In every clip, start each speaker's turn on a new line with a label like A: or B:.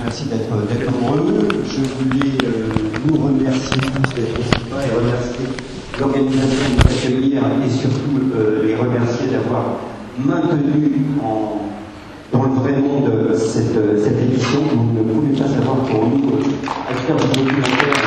A: Merci d'être nombreux. Je voulais vous remercier tous d'être ici et remercier l'organisation de l'accueillir et surtout les remercier d'avoir maintenu dans le vrai monde cette émission. Vous ne pouvez pas savoir pour nous, acteurs du documentaire,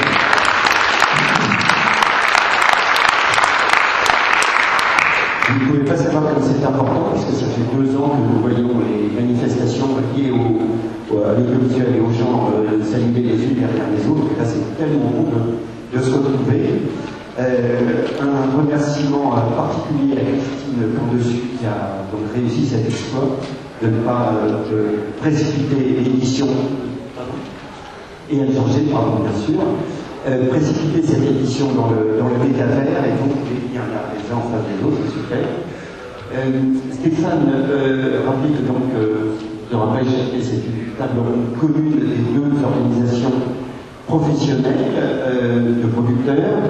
A: vous ne pouvez pas savoir comme c'est important, puisque ça fait 2 ans que nous voyons les manifestations liées à l'audiovisuel et aux gens s'aligner les unes derrière les autres. Et là, c'est tellement bon de se retrouver. Un remerciement particulier à Christine Camp-Dessus qui a donc réussi cet exploit de ne pas précipiter l'édition et à Georges, pardon, bien sûr. Précipiter cette édition dans le métavers et donc il y en a les uns en face des autres, c'est super. Stéphane rappelle donc de rappel, c'est une table ronde commune des 2 organisations professionnelles de producteurs.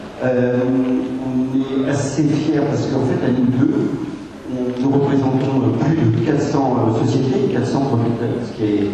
A: On est assez fiers parce qu'en fait à nous deux, nous représentons plus de 400 sociétés, 400 producteurs, ce qui est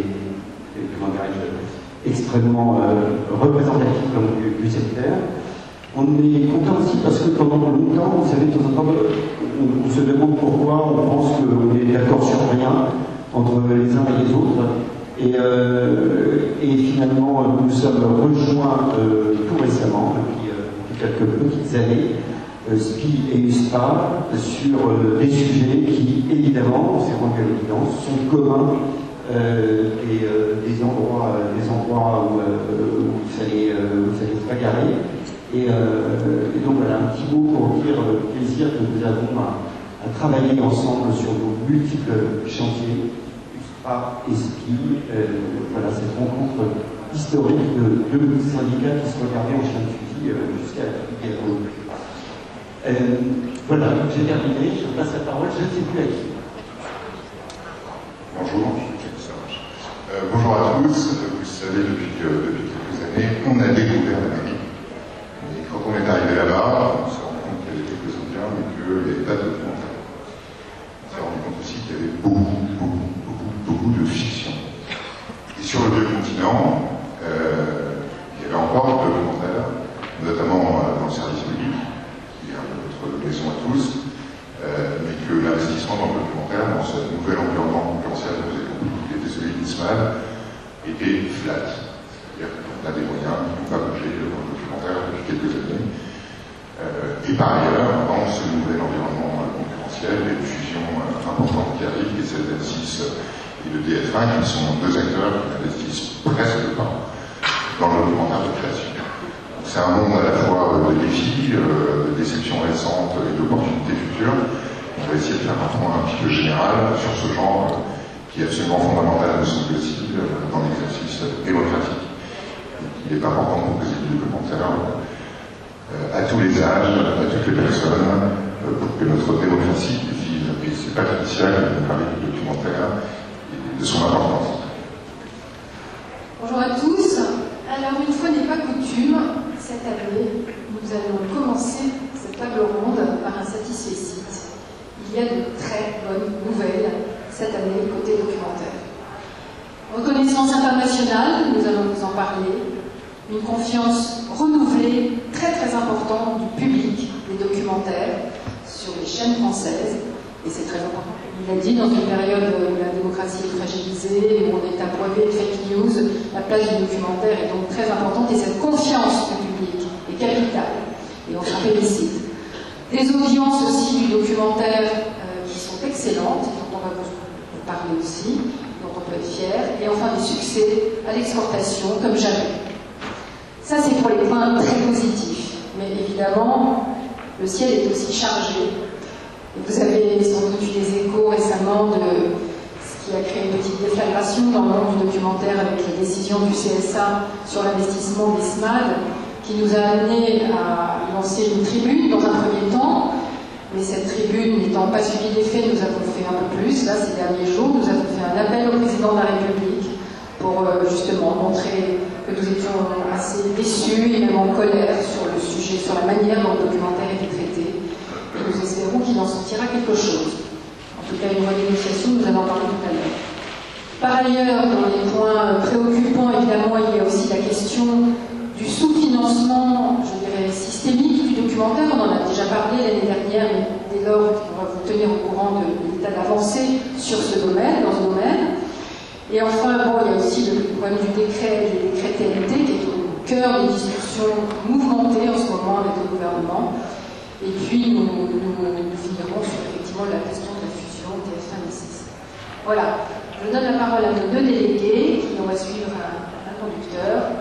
A: extrêmement représentatif du secteur. On est content aussi parce que pendant longtemps, vous savez, de temps en temps, on se demande pourquoi on pense qu'on est d'accord sur rien entre les uns et les autres. Et finalement, nous nous sommes rejoints tout récemment, depuis quelques petites années, SPI et USPA, sur des sujets qui, évidemment, c'est rendu à l'évidence, sont communs. Des endroits où il fallait se bagarrer. Et donc voilà, un petit mot pour dire le plaisir que nous avons à travailler ensemble sur nos multiples chantiers, USPA et SPI. Voilà, cette rencontre historique de 2 syndicats qui se regardaient en chien de fusil jusqu'à la guerre. Voilà, j'ai terminé, je passe la parole, je ne sais plus à qui.
B: Bonjour. Bonjour à tous. Vous savez, depuis quelques années, on a découvert la mairie. Et quand on est arrivé là-bas, on s'est rendu compte qu'il y avait quelques Indiens, mais qu'il n'y avait pas de documentaire. On s'est rendu compte aussi qu'il y avait beaucoup de fiction. Et sur le vieux continent, il y avait encore des documentaires, notamment dans le service public, qui est notre maison à tous, mais que l'investissement dans le documentaire, dans ce nouvel environnement concurrentiel, vous avez compris, qui était celui d'Ismaël, était flat. C'est-à-dire qu'on a des moyens qui n'ont pas bougé dans le documentaire depuis quelques années. Et par ailleurs, dans ce nouvel environnement concurrentiel, il y a une fusion importante qui arrive, qui est celle d'M6 et de TF1, qui sont 2 acteurs qui n'investissent presque pas dans le documentaire de création. C'est un monde à la fois de défis, de déceptions récentes et d'opportunités futures. On va essayer de faire un point un petit peu général sur ce genre qui est absolument fondamental, me semble-t-il, dans l'exercice démocratique. Il est important de proposer du documentaire à tous les âges, à toutes les personnes, pour que notre démocratie vive. Et c'est pas initial de parler du documentaire et de son importance.
C: Bonjour à tous. Alors, une fois n'est pas coutume, cette année, nous allons commencer cette table ronde par un satisfecit. Il y a de très bonnes nouvelles cette année côté documentaire. Reconnaissance internationale, nous allons vous en parler. Une confiance renouvelée, très très importante du public des documentaires sur les chaînes françaises. Et c'est très important. Il a dit, dans une période où la démocratie est fragilisée, où on est abreuvé de fake news, la place du documentaire est donc très importante et cette confiance du public est capitale. Et on s'en félicite. Des audiences aussi du documentaire qui sont excellentes, dont on va vous parler aussi, dont on peut être fier. Et enfin des succès à l'exportation comme jamais. Ça c'est pour les points très positifs. Mais évidemment, le ciel est aussi chargé. Vous avez sans doute eu des échos récemment de ce qui a créé une petite déflagration dans le monde du documentaire avec la décision du CSA sur l'investissement des SMAD, qui nous a amené à lancer une tribune dans un premier temps. Mais cette tribune n'étant pas suivie des faits, nous avons fait un peu plus. Là, ces derniers jours, nous avons fait un appel au président de la République pour justement montrer que nous étions assez déçus et même en colère sur le sujet, sur la manière dont le documentaire était traité. Et nous espérons qu'il en sortira quelque chose. En tout cas, une renégociation, nous allons en parler tout à l'heure. Par ailleurs, dans les points préoccupants documentaire, on en a déjà parlé l'année dernière, mais dès lors, on va vous tenir au courant de l'état d'avancée sur ce domaine, dans ce domaine. Et enfin, bon, il y a aussi le problème du décret TNT, qui est au cœur des discussions mouvementées en ce moment avec le gouvernement. Et puis, nous finirons sur effectivement la question de la fusion TF1-M6. Voilà, je donne la parole à nos deux délégués, qui vont suivre un conducteur.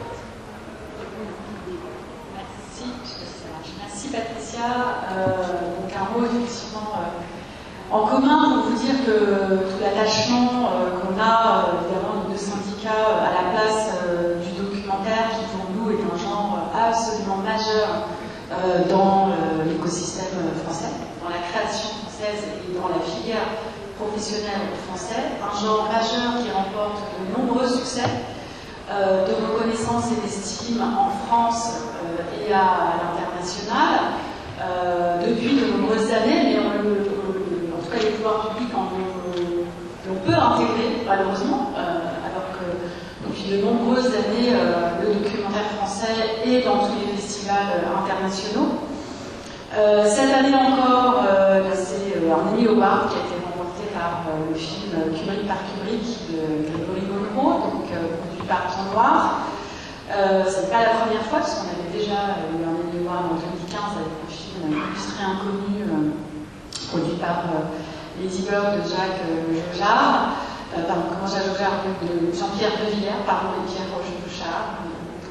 D: Merci Patricia. Donc un mot effectivement en commun pour vous dire que tout l'attachement qu'on a évidemment nos deux syndicats à la place du documentaire qui pour nous est un genre absolument majeur dans l'écosystème français, dans la création française et dans la filière professionnelle française, un genre majeur qui remporte de nombreux succès de reconnaissance et d'estime en France et à l'international depuis de nombreuses années, mais en tout cas les pouvoirs publics l'on peut intégrer malheureusement, alors que depuis de nombreuses années le documentaire français est dans tous les festivals internationaux. Cette année encore, c'est un Emmy Award qui a été remporté par le film Kubrick par Kubrick de Grégory Monroe, donc produit par Jean Noir. Ce n'est pas la première fois, parce qu'on avait déjà eu un Emmy Award en 2015 avec un film illustré inconnu produit par Lady Bird de Jacques Jojard, de Jean-Pierre de Villers, et Pierre Roger-Bouchard.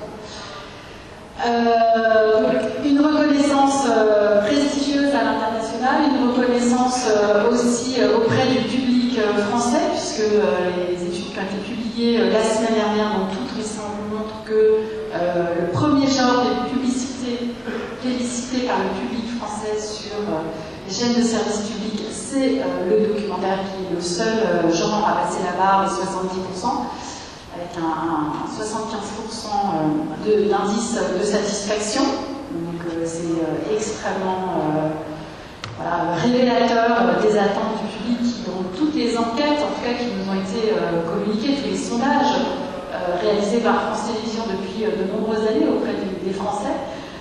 D: Une reconnaissance prestigieuse à l'international, une reconnaissance aussi auprès du public français, puisque les études qui ont été publiées la semaine dernière, donc toutes récentes, montrent que le premier genre de publicité plébiscité par le public français sur les chaînes de service public, c'est le documentaire qui est le seul genre à passer la barre des 70%. Avec un 75% d'indice de satisfaction. Donc c'est extrêmement révélateur des attentes du public qui, dans toutes les enquêtes, en tout cas qui nous ont été communiquées, tous les sondages réalisés par France Télévisions depuis de nombreuses années auprès des Français,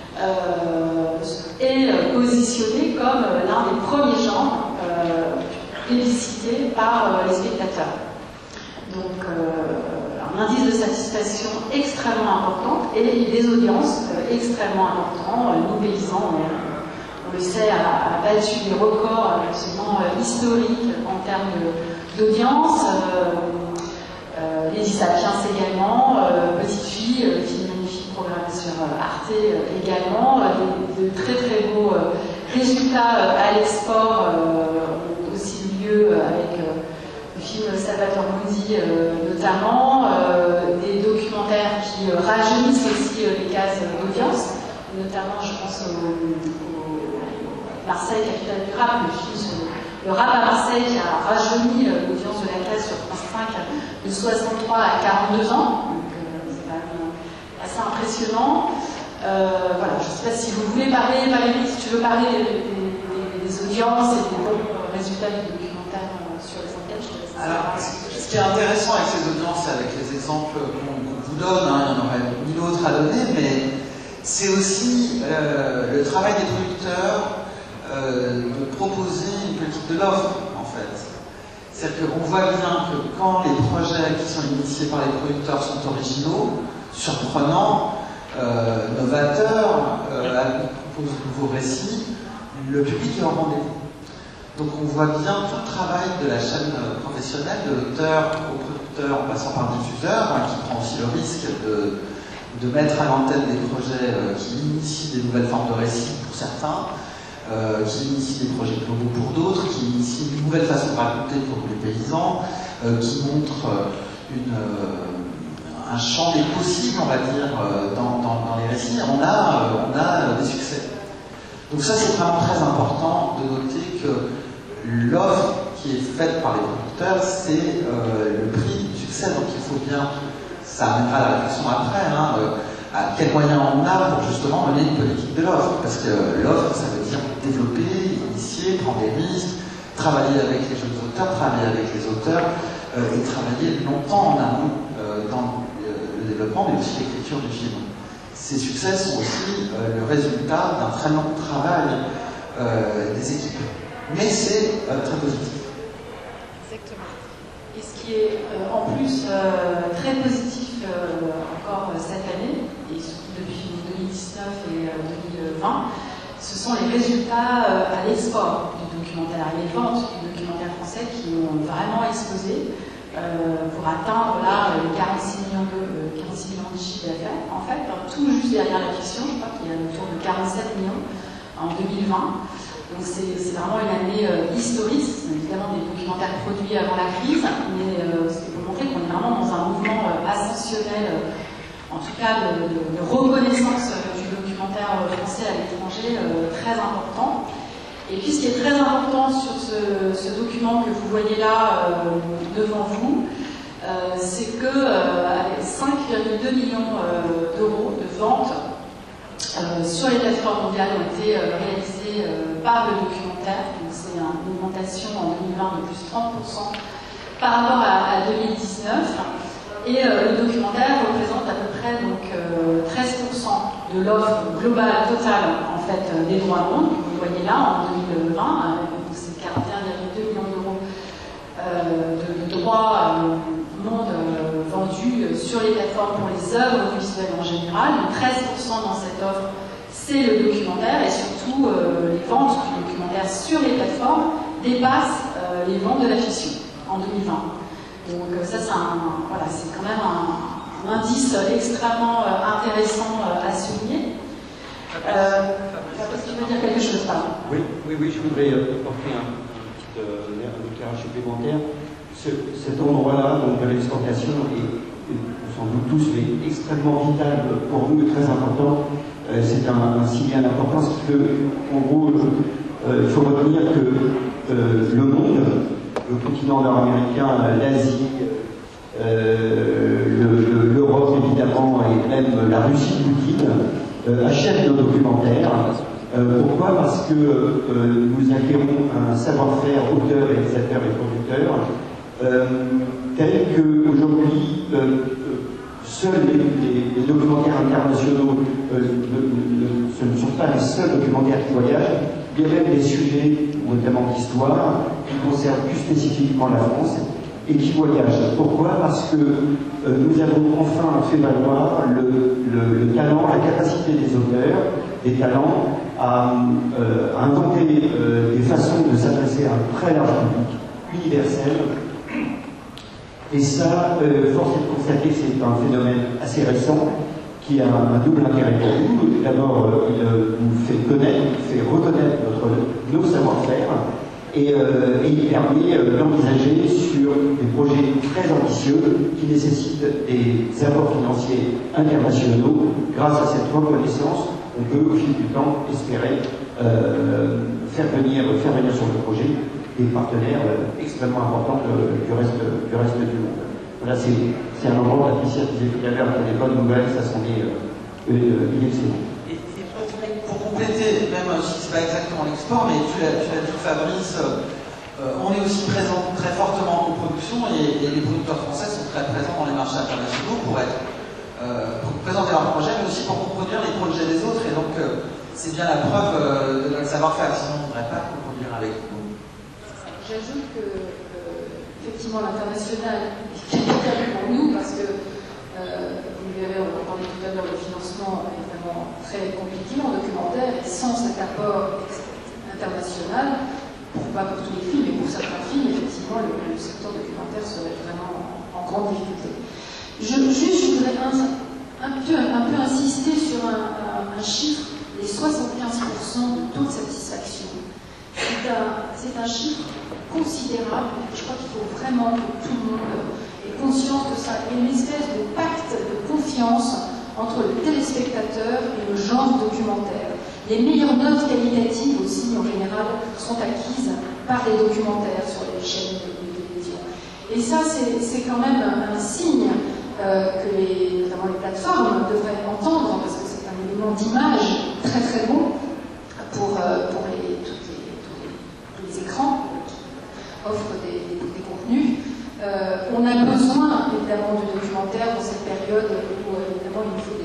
D: est positionné comme l'un des premiers genres plébiscités par les spectateurs. Donc un indice de satisfaction extrêmement important et des audiences extrêmement importantes. Nous, paysans, on le sait, a battu des records absolument historiques en termes d'audience. Les Sapiens également, Petite Fille, film magnifique programmé sur Arte également, de très très beaux résultats à l'export ont aussi eu lieu avec le film Salvatore Mundi notamment, des documentaires qui rajeunissent aussi les cases d'audience, notamment je pense au Marseille, capitale du rap, le film sur le rap à Marseille qui a rajeuni l'audience de la case sur France 5 de 63 à 42 ans, donc c'est quand même assez impressionnant. Voilà, je ne sais pas si vous voulez parler, Valérie, si tu veux parler des audiences et des bons résultats du documentaire sur les enquêtes.
E: Alors, ce qui est intéressant avec ces audiences, avec les exemples qu'on vous donne, il y en aurait mille autres à donner, mais c'est aussi le travail des producteurs de proposer une politique de l'offre, en fait. C'est-à-dire qu'on voit bien que quand les projets qui sont initiés par les producteurs sont originaux, surprenants, novateurs, proposent de nouveaux récits, le public est au rendez-vous. Donc on voit bien tout le travail de la chaîne professionnelle, de l'auteur au producteur en passant par le diffuseur, qui prend aussi le risque de mettre à l'antenne des projets qui initient des nouvelles formes de récits pour certains, qui initient des projets globaux pour d'autres, qui initient une nouvelle façon de raconter pour les paysans, qui montrent un champ des possibles, on va dire, dans les récits. On a des succès. Donc ça, c'est vraiment très important de noter que l'offre qui est faite par les producteurs, c'est le prix du succès. Donc il faut bien, ça amènera à la réflexion après, à quels moyens on a pour justement mener une politique de l'offre. Parce que l'offre, ça veut dire développer, initier, prendre des risques, travailler avec les jeunes auteurs, travailler avec les auteurs, et travailler longtemps en amont dans le développement, mais aussi l'écriture du film. ces succès sont aussi le résultat d'un très long travail des équipes. Mais c'est très positif.
D: Exactement. Et ce qui est en plus très positif encore cette année, et surtout depuis 2019 et 2020, ce sont les résultats à l'export du documentaire et les ventes du documentaire français qui ont vraiment explosé pour atteindre là les 46 millions de chiffre d'affaires. En fait, tout juste derrière la fiction, je crois qu'il y a autour de 47 millions en 2020. Donc c'est vraiment une année historique. C'est évidemment des documentaires produits avant la crise, mais c'est pour montrer qu'on est vraiment dans un mouvement ascensionnel, en tout cas de reconnaissance du documentaire français à l'étranger, très important. Et puis ce qui est très important sur ce document que vous voyez là devant vous, c'est que avec 5,2 millions d'euros de ventes sur les plateformes mondiales ont été réalisées par le documentaire. Donc c'est une augmentation en 2020 de plus de 30% par rapport à 2019. Et le documentaire représente à peu près donc, 13% de l'offre globale totale en fait, des droits mondes. Vous voyez là en 2020, donc c'est 41,2 millions d'euros de droits monde vendus sur les plateformes pour les œuvres visuelles en général. Donc 13% dans cette offre, c'est le documentaire, et surtout les ventes du documentaire sur les plateformes dépassent les ventes de la fiction en 2020. Donc ça, c'est quand même un indice extrêmement intéressant à souligner. Est-ce que tu veux dire quelque chose, pardon ?
A: Oui, je voudrais apporter un petit éclairage supplémentaire. Cet endroit-là, donc de l'exportation, est sans doute tous, mais extrêmement vital pour nous, très important. C'est un signal important, parce que, en gros, il faut retenir que le monde, le continent nord-américain, l'Asie, l'Europe évidemment, et même la Russie Poutine, achètent nos documentaires. Pourquoi ? Parce que nous acquérons un savoir-faire auteur, réalisateur et producteur tel qu'aujourd'hui seuls les documentaires internationaux ce ne sont pas les seuls documentaires qui voyagent. Il y a même des sujets, notamment d'histoire, qui concernent plus spécifiquement la France et qui voyagent. Pourquoi ? Parce que nous avons enfin fait valoir le talent, la capacité des auteurs, des talents à inventer des façons de s'adresser à un très large public, universel. Et ça, force est de constater que c'est un phénomène assez récent qui a un double intérêt pour nous. D'abord, il nous fait connaître, il fait reconnaître nos savoir-faire, et il permet d'envisager sur des projets très ambitieux qui nécessitent des apports financiers internationaux. Grâce à cette reconnaissance, on peut au fil du temps espérer faire venir sur le projet des partenaires extrêmement importants du reste du monde. Voilà, c'est un endroit, Patricia disait tout à l'heure, que les bonnes nouvelles, ça s'en est inexcellent.
E: Et pour compléter, même si ce n'est pas exactement l'export, mais tu l'as dit, Fabrice, on est aussi présent très fortement en coproduction, et les producteurs français sont très présents dans les marchés internationaux pour présenter leurs projets, mais aussi pour coproduire les projets des autres. Et donc, c'est bien la preuve de notre savoir-faire, sinon on ne voudrait pas coproduire avec nous.
C: J'ajoute que, effectivement, l'international est vital pour nous parce que, vous l'avez entendu tout à l'heure, le financement est vraiment très compliqué en documentaire, et sans cet apport international, pas pour tous les films, mais pour certains films, effectivement, le secteur documentaire serait vraiment en grande difficulté. Je voudrais un peu insister sur un chiffre, les 75% de taux de satisfaction. C'est un chiffre considérable. Je crois qu'il faut vraiment que tout le monde ait conscience de ça. Il y a une espèce de pacte de confiance entre le téléspectateur et le genre documentaire. Les meilleures notes qualitatives aussi, en général, sont acquises par les documentaires sur les chaînes de télévision. Et ça, c'est quand même un signe que notamment les plateformes devraient entendre, parce que c'est un élément d'image très très bon pour tous les écrans qui offrent des contenus. On a besoin évidemment de documentaires dans cette période où évidemment il nous faut des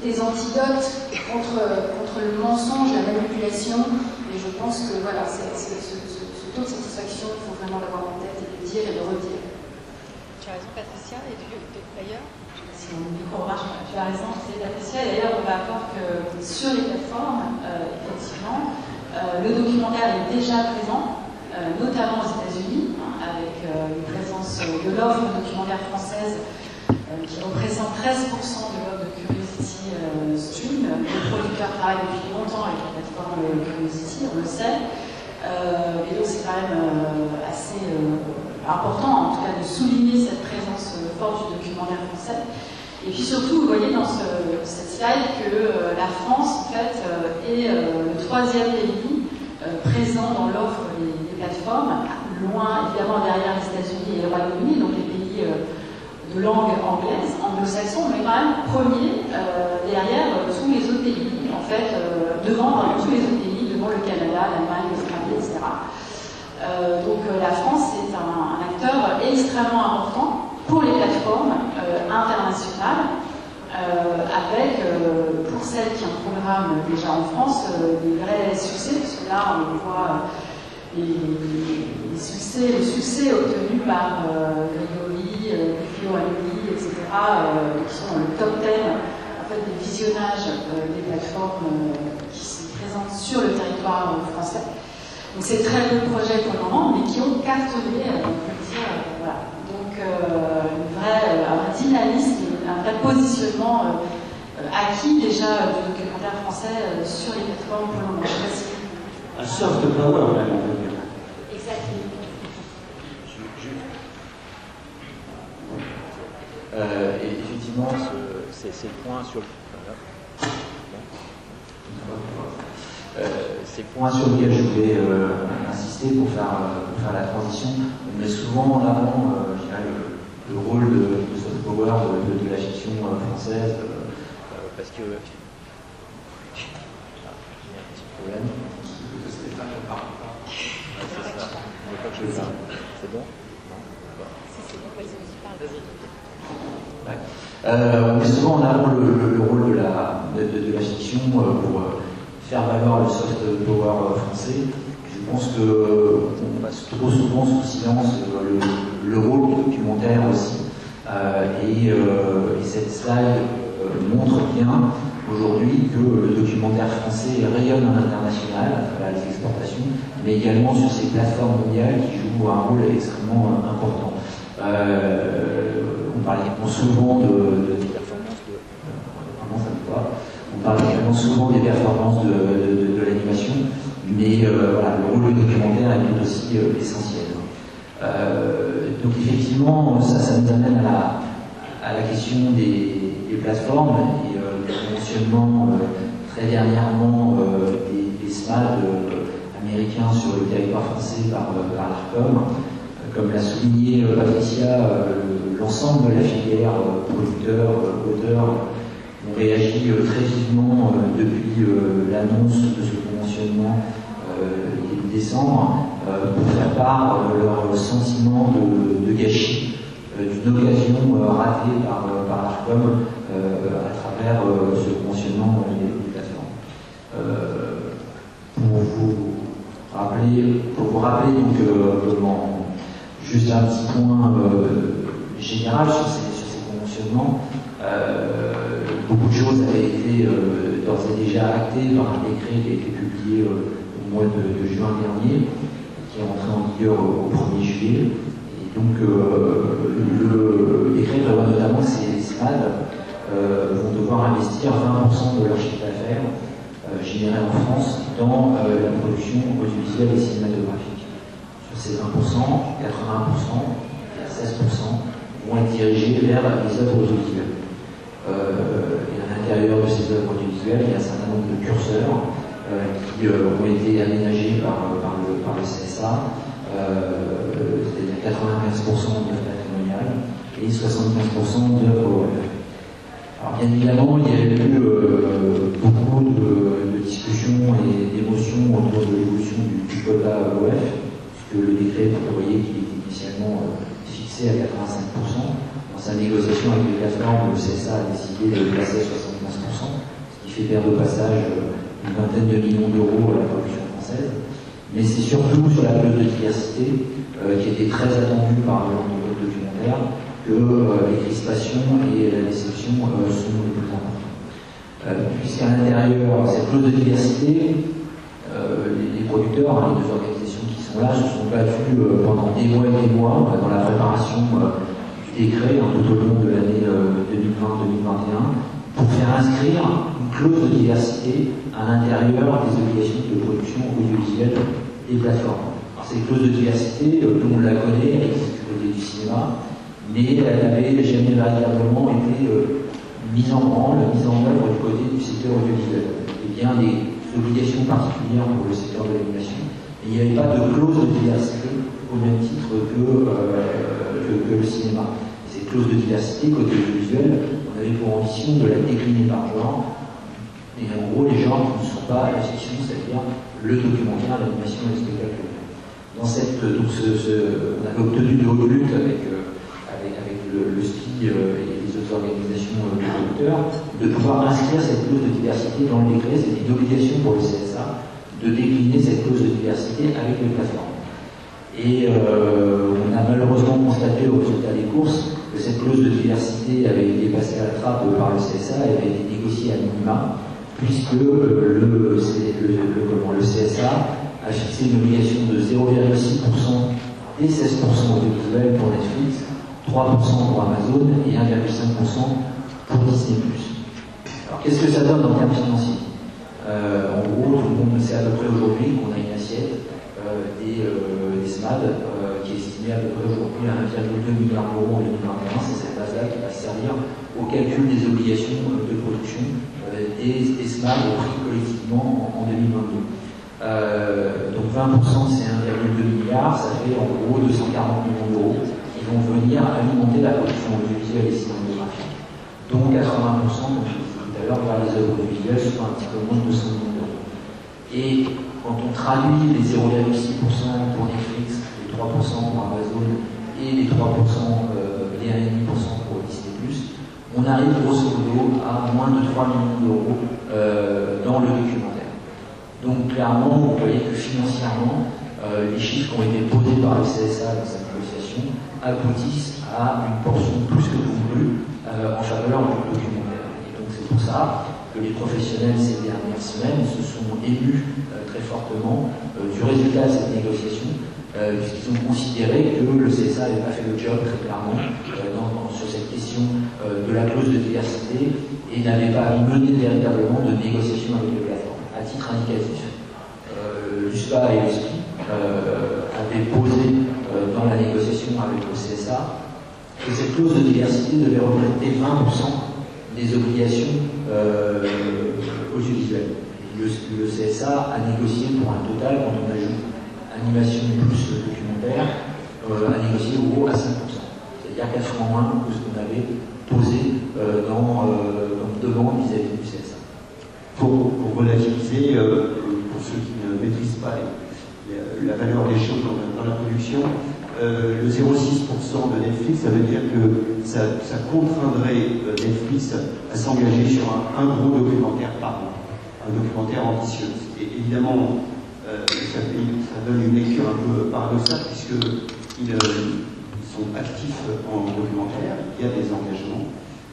C: des antidotes contre le mensonge, la manipulation. Et je pense que voilà, ce taux de satisfaction, il faut vraiment l'avoir en tête et le dire et le redire.
D: Tu as raison, Patricia, et d'ailleurs, si mon micro marche, tu as raison, c'est Patricia, et d'ailleurs, on va voir que sur les plateformes, effectivement, le documentaire est déjà présent, notamment aux États-Unis, avec une présence de l'offre documentaire française qui représente 13% de l'offre de Curiosity Stream. Les producteurs travaillent depuis longtemps avec la plateforme Curiosity, on le sait. Et donc c'est quand même assez important, en tout cas, de souligner cette présence forte du documentaire français. Et puis surtout, vous voyez dans cette slide que la France, en fait, est le 3e pays présent dans l'offre des plateformes, loin évidemment derrière les États-Unis et le Royaume-Uni, donc les pays de langue anglaise, anglo-saxon, mais quand même premier derrière tous les autres pays, en fait, devant tous les autres pays, devant le Canada, l'Allemagne, l'Australie, etc. Donc la France est un acteur extrêmement important pour les plateformes internationales, avec, pour celles qui ont programme déjà en France, des vrais succès, parce que là on voit le succès obtenu par Grégory, Philo Aloni, etc., qui sont dans le top 10 en fait, des visionnages des plateformes qui sont présentes sur le territoire français. Donc c'est très peu de projets pour le moment, mais qui ont cartonné, on peut dire, voilà. Donc un vrai dynamisme, un vrai positionnement acquis déjà du documentaire français sur les plateformes pour le moment.
A: Un soft power, même, on peut dire.
C: Exactement.
F: Et effectivement, c'est le point sur c'est le point sur lequel je voulais insister pour faire la transition. On met souvent en avant le rôle de soft power de la fiction française, parce que j'ai un petit problème. C'est ça. C'est bon? On met souvent en avant le rôle de la fiction pour faire valoir le soft power français. Je pense qu'on passe trop souvent sous silence le rôle du documentaire aussi. Et cette slide montre bien aujourd'hui que le documentaire français rayonne à l'international à travers les exportations, mais également sur ces plateformes mondiales qui jouent un rôle extrêmement important. On parle également souvent des performances on parle également souvent des performances de l'animation, mais voilà, le rôle du documentaire est tout aussi essentiel. Donc effectivement, ça nous amène à la question des plateformes et du fonctionnement très dernièrement des SMAD américains sur le territoire français par l'ARCOM. Comme l'a souligné Patricia, l'ensemble de la filière producteurs, auteurs ont réagi très vivement depuis l'annonce de ce conventionnement début décembre pour faire part de leur sentiment de gâchis, d'une occasion ratée par l'ARCOM à travers ce conventionnement des plateformes. Pour vous rappeler donc juste un petit point général sur ces conventionnements. Beaucoup de choses avaient été d'ores et déjà actées par un décret qui a été publié au mois de juin dernier, qui est entré en vigueur au 1er juillet. Et donc le décret prévoit notamment que ces SMAD vont devoir investir 20% de leur chiffre d'affaires généré en France dans la production audiovisuelle et cinématographique. Sur ces 20%, 80%, 16% vont être dirigés vers les œuvres audiovisuelles. Et à l'intérieur de ces œuvres audiovisuelles, il y a un certain nombre de curseurs qui ont été aménagés par le CSA, c'est-à-dire 95% d'œuvres patrimoniales et 75% d'œuvres OF. Alors bien évidemment, il y a eu beaucoup de discussions et d'émotions autour de l'évolution du quota OF, puisque le décret prévoyait qu'il était initialement fixé à 85%. Dans sa négociation avec les plateformes, le CSA a décidé de le placer à 75%. fait perdre au passage une vingtaine de millions d'euros à la production française. Mais c'est surtout sur la clause de diversité, qui était très attendue par le monde documentaire, que les crispations et la déception sont les plus importantes. Puisqu'à l'intérieur, cette clause de diversité, les producteurs, les deux organisations qui sont là, se sont battus pendant des mois dans la préparation du décret tout au long de l'année 2020-2021 pour faire inscrire une clause de diversité à l'intérieur des obligations de production audiovisuelle des plateformes. Alors cette clause de diversité, tout le monde la connaît, elle existe du côté du cinéma, mais elle n'avait jamais véritablement été mise en branle, mise en œuvre du côté du secteur audiovisuel. Il y a bien des obligations particulières pour le secteur de l'animation, mais il n'y avait pas de clause de diversité au même titre que le cinéma. Et cette clause de diversité, côté audiovisuel, on avait pour ambition de la décliner par genre, et en gros les genres qui ne sont pas la fiction, c'est-à-dire le documentaire, l'animation et le spectacle. Dans cette, donc on avait obtenu de haute lutte avec le SPI et les autres organisations de producteurs, de pouvoir inscrire cette clause de diversité dans le décret. C'était une obligation pour le CSA de décliner cette clause de diversité avec les plateformes. Et on a malheureusement constaté au résultat des courses que cette clause de diversité avait été passée à la trappe par le CSA et avait été négociée à minima, puisque le CSA a fixé une obligation de 0,6% et 16% audiovisuel pour Netflix, 3% pour Amazon et 1,5% pour Disney+. Alors qu'est-ce que ça donne en termes financiers? En gros, tout le monde sait à peu près aujourd'hui qu'on a une assiette des SMAD qui est estimée à peu près aujourd'hui à 1,2 milliard d'euros en 2021. C'est cette base-là qui va servir au calcul des obligations de production des SMAD pris collectivement en 2022. Donc 20% c'est 1,2 milliard, ça fait en gros 240 millions d'euros qui vont venir alimenter la production audiovisuelle et cinématographique, dont 80%, comme je disais tout à l'heure, par les œuvres audiovisuelles, soit un petit peu moins de 200 millions d'euros. Et quand on traduit les 0,6% pour Netflix, les 3% pour Amazon et les 3%, les 1,5% pour Disney+, on arrive grosso modo à moins de 3 millions d'euros dans le documentaire. Donc clairement, vous voyez que financièrement, les chiffres qui ont été posés par le CSA dans cette négociation aboutissent à une portion plus que congrue en faveur du documentaire. Et donc c'est pour ça que les professionnels ces dernières semaines se sont émus très fortement du résultat de cette négociation, puisqu'ils ont considéré que le CSA n'avait pas fait le job très clairement sur cette question de la clause de diversité et n'avait pas mené véritablement de négociation avec les plateformes. À titre indicatif, l'USPA et le SPI avaient posé dans la négociation avec le CSA que cette clause de diversité devait représenter 20% des obligations audiovisuelles. Le CSA a négocié pour un total, quand on ajoute animation plus documentaire, a négocié au gros à 5%. C'est-à-dire 4 fois moins que ce qu'on avait posé dans demande vis-à-vis du CSA.
A: Pour relativiser, pour ceux qui ne maîtrisent pas la valeur des choses dans la production, le 0,6% de Netflix, ça veut dire que ça contraindrait Netflix à s'engager sur un gros documentaire par an, un documentaire ambitieux. Et évidemment, ça donne une lecture un peu paradoxale, puisqu'ils sont actifs en documentaire, il y a des engagements,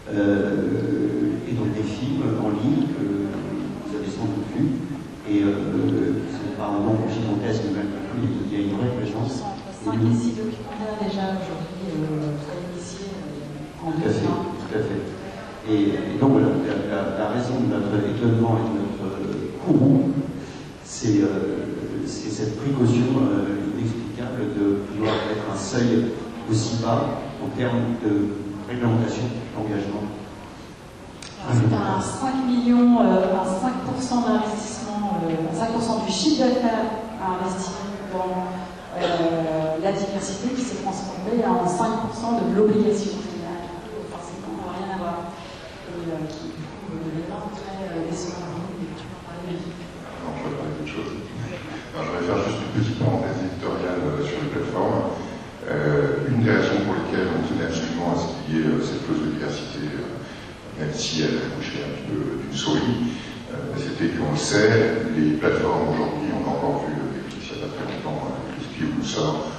A: et donc des films en ligne que vous avez sans doute vus, et ce n'est pas un nombre gigantesque, mais malgré tout, il y a une vraie présence.
D: 5 et 6 documentaires déjà aujourd'hui initiés en 2020.
A: Tout à fait. Et donc voilà, la raison de notre étonnement et de notre courroux, c'est cette précaution inexplicable de vouloir mettre un seuil aussi bas en termes de réglementation d'engagement.
D: C'est un 5 millions, un 5% d'investissement, 5% du chiffre d'affaires à investir dans la diversité qui s'est transformée en 5% de l'obligation. Forcément, rien à voir. Et qui trouve l'élément très décevant.
B: Non, je vais parler d'autre chose. Non, je vais faire juste une petite parenthèse éditoriale sur les plateformes. Une des raisons pour lesquelles on tenait absolument à ce qu'il y ait cette clause de diversité même si elle a accouché un petit peu d'une souris, c'était qu'on le sait, les plateformes aujourd'hui, on a encore vu il n'y a pas très longtemps, les pieds ou sort,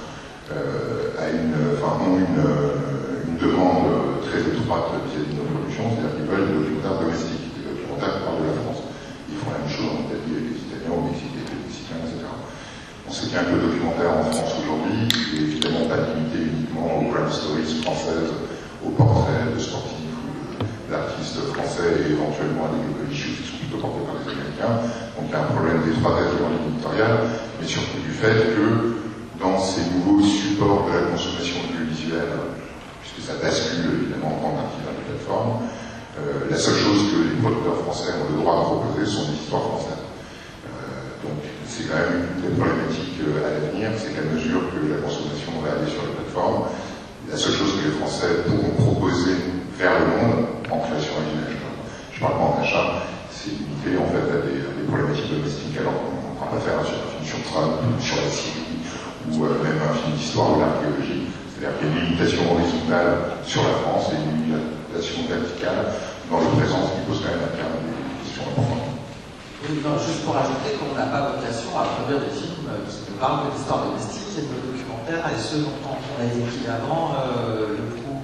B: ont une demande très étroite vis-à-vis de nos productions, c'est-à-dire qu'ils veulent des documentaires domestiques, des documentaires qui parlent de la France. Ils font la même chose en Italie avec les Italiens, au Mexique avec les Mexicains, etc. On sait bien que le documentaire en France aujourd'hui n'est évidemment pas limité uniquement aux crime stories françaises, aux portraits de sportifs ou d'artistes français et éventuellement à des local issues qui sont plutôt portés par les Américains. Donc il y a un problème d'étroitesse de ligne éditoriale, mais surtout du fait que dans ces nouveaux supports de la consommation audiovisuelle, puisque ça bascule évidemment en grande partie vers les plateformes, la seule chose que les producteurs français ont le droit de proposer sont des histoires françaises. Donc c'est quand même une des problématiques à l'avenir, c'est qu'à mesure que la consommation va aller sur les plateformes, la seule chose que les Français pourront proposer vers le monde en création originale, je parle pas en achat, c'est limité en fait à des problématiques domestiques, alors qu'on ne pourra pas faire un film sur Trump, sur la Syrie, ou même un film d'histoire ou l'archéologie. C'est-à-dire qu'il y a une limitation horizontale sur la France et une limitation verticale dans le présent, ce qui pose quand même un terme des questions importantes.
E: Oui, non, juste pour ajouter qu'on n'a pas vocation à produire des films qui ne parlent que d'histoire domestique et de documentaires, et ce dont on a écrit avant le coup.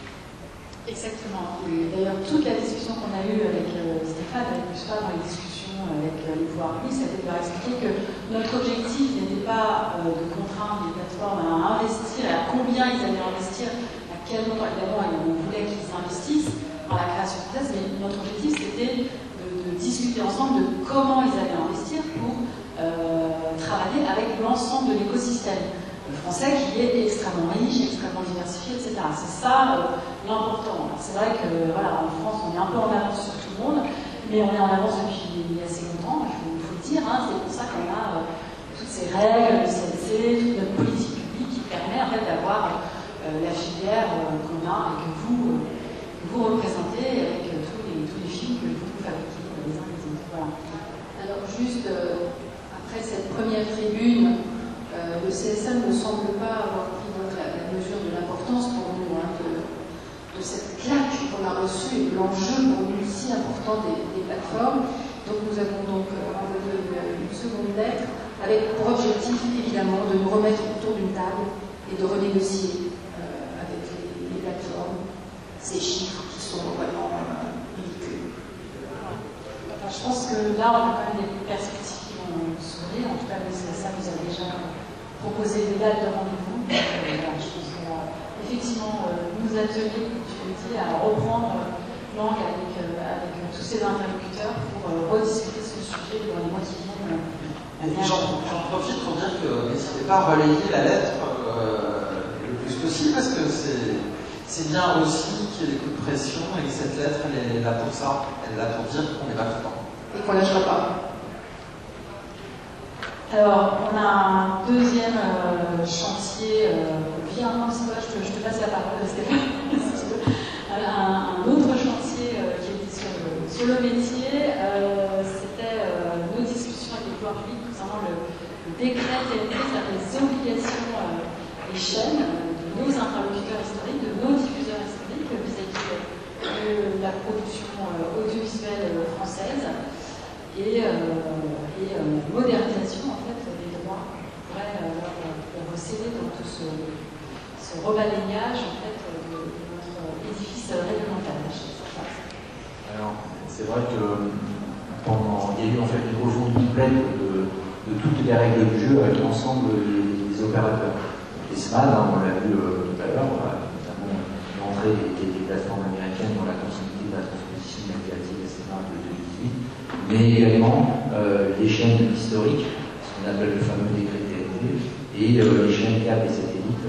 D: Exactement. D'ailleurs, toute la discussion qu'on a eue avec Stéphane, avec Gustave, dans les discussions avec les pouvoirs publics, c'était de leur expliquer que notre objectif n'était pas de contraindre les plateformes à investir, et à combien ils allaient investir, à quel montant. Évidemment, on voulait qu'ils investissent dans la création française, mais notre objectif c'était de discuter ensemble de comment ils allaient investir pour travailler avec l'ensemble de l'écosystème français qui est extrêmement riche, extrêmement diversifié, etc. C'est ça l'important. C'est vrai que voilà, en France, on est un peu en avance sur tout le monde, mais on est en avance depuis assez longtemps, il faut le dire. Hein, c'est pour ça qu'on a toutes ces règles, le CLC, toute notre politique publique qui permet en fait d'avoir la filière qu'on a et que vous représentez avec tous les films que vous fabriquez les uns les autres. Voilà.
C: Alors juste après cette première tribune, le CSA ne semble pas avoir pris la mesure de l'importance pour nous de cette claque qu'on a reçue et de l'enjeu pour nous si important des plateformes. Donc nous avons donc envoyé une seconde lettre avec pour objectif évidemment de nous remettre autour d'une table et de renégocier avec les plateformes ces chiffres qui sont vraiment ridicules.
D: Enfin, je pense que là on a quand même des perspectives qui vont s'ouvrir. En tout cas, le CSA nous a déjà proposé des dates de rendez-vous. Voilà, je pense qu'on va effectivement nous atteler, comme tu le dis, à reprendre langue avec tous ces interlocuteurs pour rediscuter ce sujet dans les mois qui viennent.
E: J'en profite pour dire que n'hésitez pas à relayer la lettre le plus possible, parce que c'est bien aussi qu'il y ait des coups de pression et que cette lettre, elle est là pour ça. Elle est là pour dire qu'on n'est pas content.
C: Et qu'on ne lâchera pas.
D: Alors, on a un deuxième chantier, je te passe la parole, Stéphane, si tu veux. Un autre chantier qui était sur le métier, c'était nos discussions avec les pouvoirs publics concernant le décret TNT, c'est-à-dire les obligations des chaînes, de nos interlocuteurs historiques, de nos diffuseurs historiques vis-à-vis de la production audiovisuelle française. Et modernisation en fait des droits qu'on pourrait leur céder dans tout ce rebalayage en fait de notre édifice réglementaire.
F: Alors c'est vrai que il y a eu en fait une refonte complète de toutes les règles du jeu avec l'ensemble des opérateurs. Les SMAD, on l'a vu tout à l'heure, notamment l'entrée des plateformes américaines dans la continuité de la transposition médiatique, etc. de 2018. Mais également les chaînes historiques, ce qu'on appelle le fameux décret TNT, et les chaînes câbles et satellites,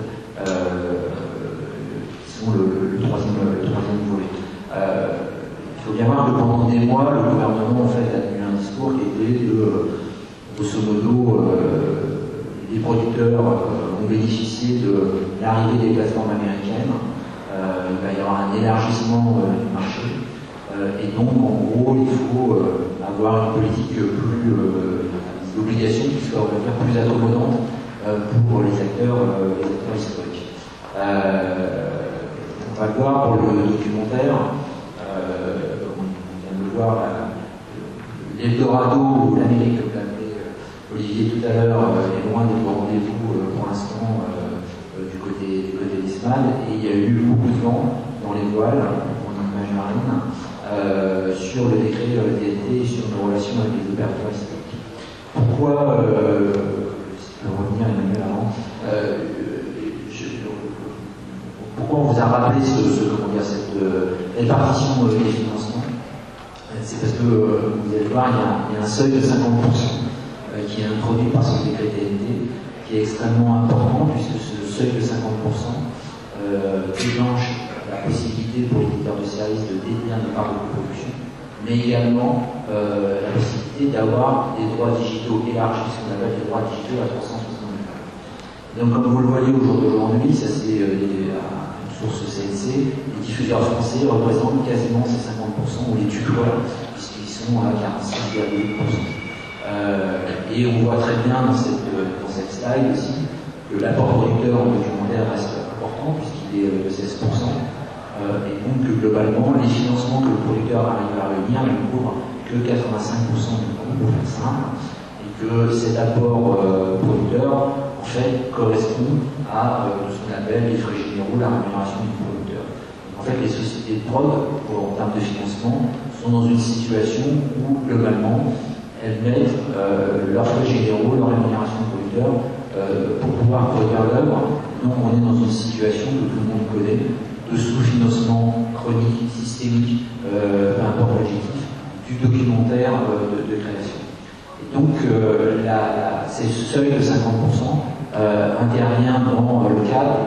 F: qui sont le troisième volet. Il faut bien voir que pendant des mois, le gouvernement en fait, a tenu un discours qui était grosso modo, les producteurs ont bénéficié de l'arrivée des plateformes américaines, il va y avoir un élargissement du marché. Et donc, en gros, il faut avoir une politique d'obligation qui soit plus accommodante pour les acteurs historiques. On va le voir pour le documentaire. avoir l'Eldorado ou l'Amérique, comme l'a appelé Olivier tout à l'heure, est loin d'être au rendez-vous pour l'instant du côté d'Eastman, et il y a eu beaucoup de vent dans les voiles, en image marine, sur le décret TNT et sur nos relations avec les opérateurs historiques. Pourquoi, si je peux revenir Emmanuel avant, pourquoi on vous a rappelé cette répartition des financements? C'est parce que, vous allez voir, il y a un seuil de 50% qui est introduit par ce décret TNT, qui est extrêmement important, puisque ce seuil de 50% déclenche la possibilité pour l'éditeur de services de détenir des parts de coproduction, mais également la possibilité d'avoir des droits digitaux élargis, ce qu'on appelle des droits digitaux à 360 degrés. Donc, comme vous le voyez au jour d'aujourd'hui, ça c'est une source CNC, les diffuseurs français représentent quasiment ces 50%, ou les tuteurs, puisqu'ils sont à 46,8%. Et on voit très bien dans cette slide aussi que l'apport producteur en documentaire reste important, puisqu'il est de 16%. Et donc globalement, les financements que le producteur arrive à réunir ne couvrent que 85% du coût, pour faire simple, et que cet apport producteur, en fait, correspond à ce qu'on appelle les frais généraux, la rémunération du producteur. En fait, les sociétés de prod, en termes de financement, sont dans une situation où, globalement, elles mettent leurs frais généraux, leur rémunération de producteur, pour pouvoir produire l'œuvre. Donc on est dans une situation que tout le monde connaît, de sous-financement chronique, systémique, peu importe l'adjectif, du documentaire de création. Et donc ce seuil de 50% intervient dans le cadre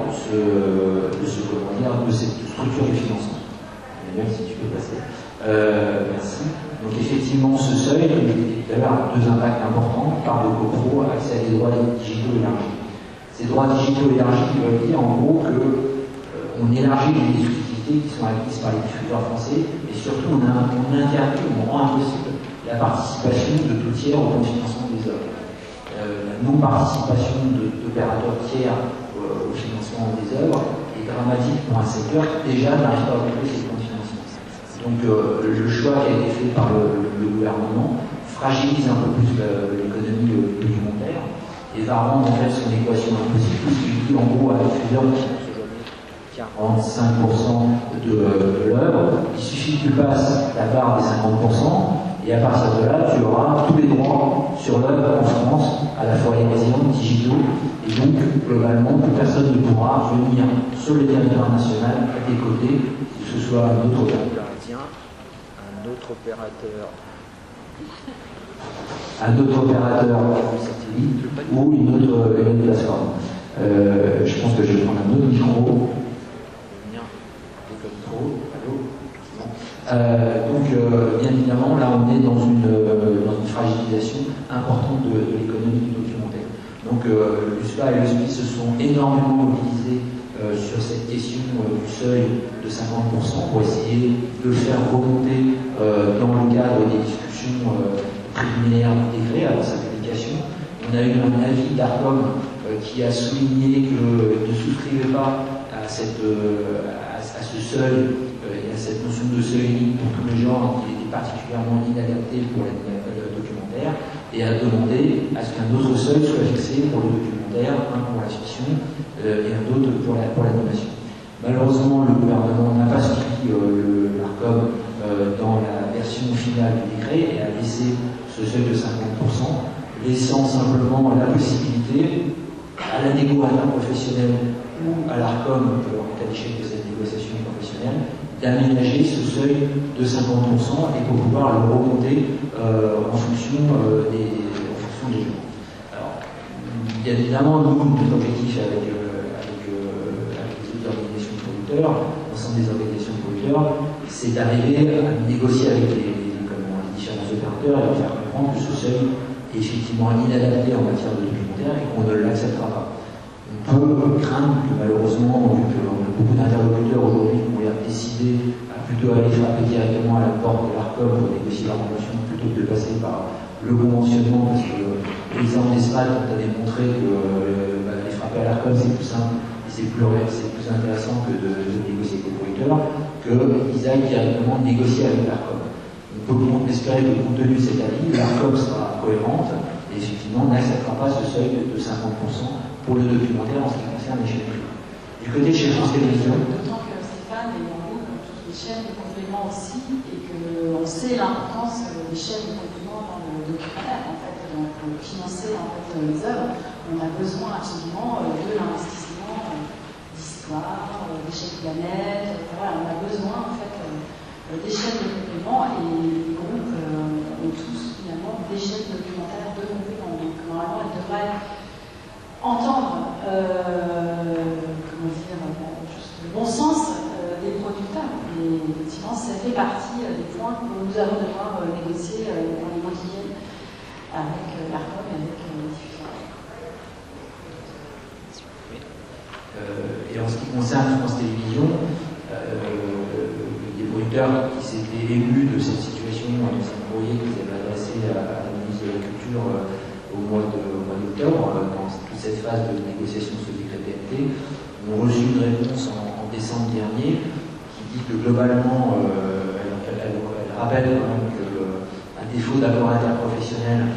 F: de cette structure de financement. Emmanuel, si tu peux passer. Merci. Donc effectivement, ce seuil, tout à l'heure, a deux impacts importants. Part de copro, accès à des droits digitaux élargis. Ces droits digitaux élargis qui veulent dire en gros qu'on élargit les exclusivités qui sont acquises par les diffuseurs français, et surtout on interdit, on rend impossible la participation de tout tiers au financement des œuvres. La non-participation d'opérateurs tiers au financement des œuvres est dramatique pour un secteur qui déjà n'arrive pas à occuper ses fonds de financement. Donc le choix qui a été fait par le gouvernement fragilise un peu plus l'économie documentaire et va rendre en fait son équation impossible, puisqu'il dit en gros à un diffuseur qui 45% de l'œuvre, il suffit que tu passes la barre des 50%, et à partir de là, tu auras tous les droits sur l'œuvre en France, à la fois les résidents, digitaux, et donc globalement, plus personne ne pourra venir sur le territoire national à tes côtés, que ce soit un autre opérateur, du satellite ou une autre plateforme. Je pense que je vais prendre un autre micro. Donc, bien évidemment, là, on est dans une fragilisation importante de l'économie du documentaire. Donc, l'USPA et l'USPI se sont énormément mobilisés sur cette question du seuil de 50% pour essayer de le faire remonter dans le cadre des discussions préliminaires du décret avant sa publication. On a eu un avis d'ARCOM qui a souligné que ne souscrivait pas à ce seuil et à cette notion de seuil unique pour tous les genres qui était particulièrement inadapté pour le documentaire, et a demandé à ce qu'un autre seuil soit fixé pour le documentaire, un pour la fiction et un autre pour l'animation. Malheureusement, le gouvernement n'a pas suivi l'ARCOM dans la version finale du décret et a laissé ce seuil de 50%, laissant simplement la possibilité à la négo interprofessionnelle ou à l'ARCOM, en cas d'échec de cette négociation professionnelle, d'aménager ce seuil de 50% et pour pouvoir le remonter en fonction des gens. Alors, bien évidemment, nous, notre objectif avec les organisations de producteurs, l'ensemble des organisations de producteurs, c'est d'arriver à négocier avec les différents opérateurs et leur faire comprendre que ce seuil est effectivement inadapté en matière de documentaire et qu'on ne l'acceptera pas. On peut craindre que malheureusement, vu qu'on a beaucoup d'interlocuteurs aujourd'hui qui ont l'air décidés à plutôt aller frapper directement à la porte de l'ARCOM pour négocier leur convention plutôt que de passer par le conventionnement, parce que l'exemple d'Espagne a démontré que les frapper à l'ARCOM c'est plus simple et c'est plus intéressant que de négocier avec les producteurs, qu'ils aillent directement négocier avec l'ARCOM. On peut espérer que compte tenu de cet avis, l'ARCOM sera cohérente et effectivement n'acceptera pas ce seuil de 50% pour le documentaire en ce qui concerne les chaînes privées. Du côté chez France Télévisions.
D: D'autant que Stéphane est en groupe toutes les chaînes de complément aussi et qu'on sait l'importance des chaînes de complément dans le documentaire. En fait, donc, pour financer en fait, les œuvres, on a besoin absolument de l'investissement d'histoire, des chaînes planètes. Voilà, on a besoin en fait des chaînes de complément et les groupes ont tous finalement des chaînes documentaires de complément. Donc normalement, elles devraient entendre comment dire, juste le bon sens des producteurs. Et effectivement, ça fait partie des points que nous allons devoir négocier dans les mois qui viennent avec l'ARCOM et avec les diffuseurs.
F: Et en ce qui concerne France Télévisions, les producteurs qui s'étaient émus de cette situation, dans un courrier qu'ils avaient adressé à la ministre de la Culture au mois d'octobre, dans toute cette phase de négociation sur le décret TNT, ont reçu une réponse en décembre dernier qui dit que globalement, elle rappelle quand même qu'un défaut d'accord interprofessionnel,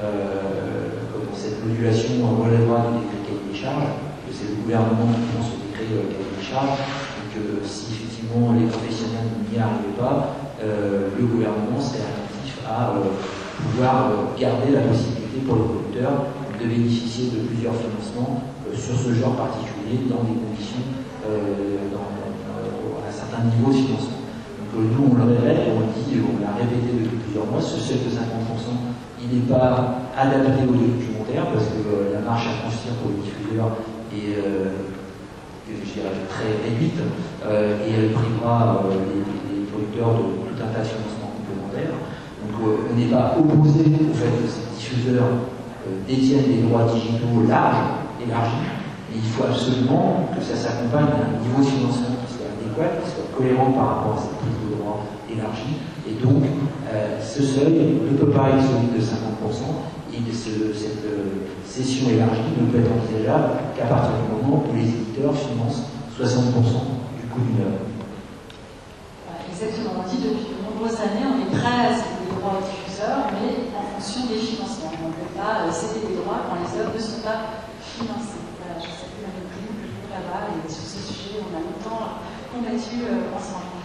F: comme cette modulation relèvera du décret cahier des charges, que c'est le gouvernement qui prend ce décret cahier des charges, et que si effectivement les professionnels n'y arrivaient pas, le gouvernement serait attentif à pouvoir garder la possibilité pour les producteurs de bénéficier de plusieurs financements sur ce genre particulier dans des conditions à un certain niveau de financement. Donc nous on le répète, on le dit, on l'a répété depuis plusieurs mois, ce seuil de 50%, il n'est pas adapté au documentaire parce que la marge à franchir pour les diffuseurs est je dirais, très réduite et elle privera les producteurs de tout un tas de financements complémentaires. Donc on n'est pas opposé au fait que ces diffuseurs détiennent des droits digitaux larges, élargis, mais il faut absolument que ça s'accompagne d'un niveau de financement qui soit adéquat, qui soit cohérent par rapport à cette prise de droits élargie. Et donc, ce seuil ne peut pas être celui de 50%, et cette cession élargie ne peut être envisageable qu'à partir du moment où les éditeurs financent 60% du coût d'une œuvre.
D: Exactement, on dit depuis de nombreuses années, on est prêt à céder des droits aux diffuseurs, mais en fonction des financements. On ne peut pas céder des droits quand les œuvres ne sont pas financées. Voilà, je sais que la prime là-bas, et sur ce sujet, on a longtemps combattu ensemble.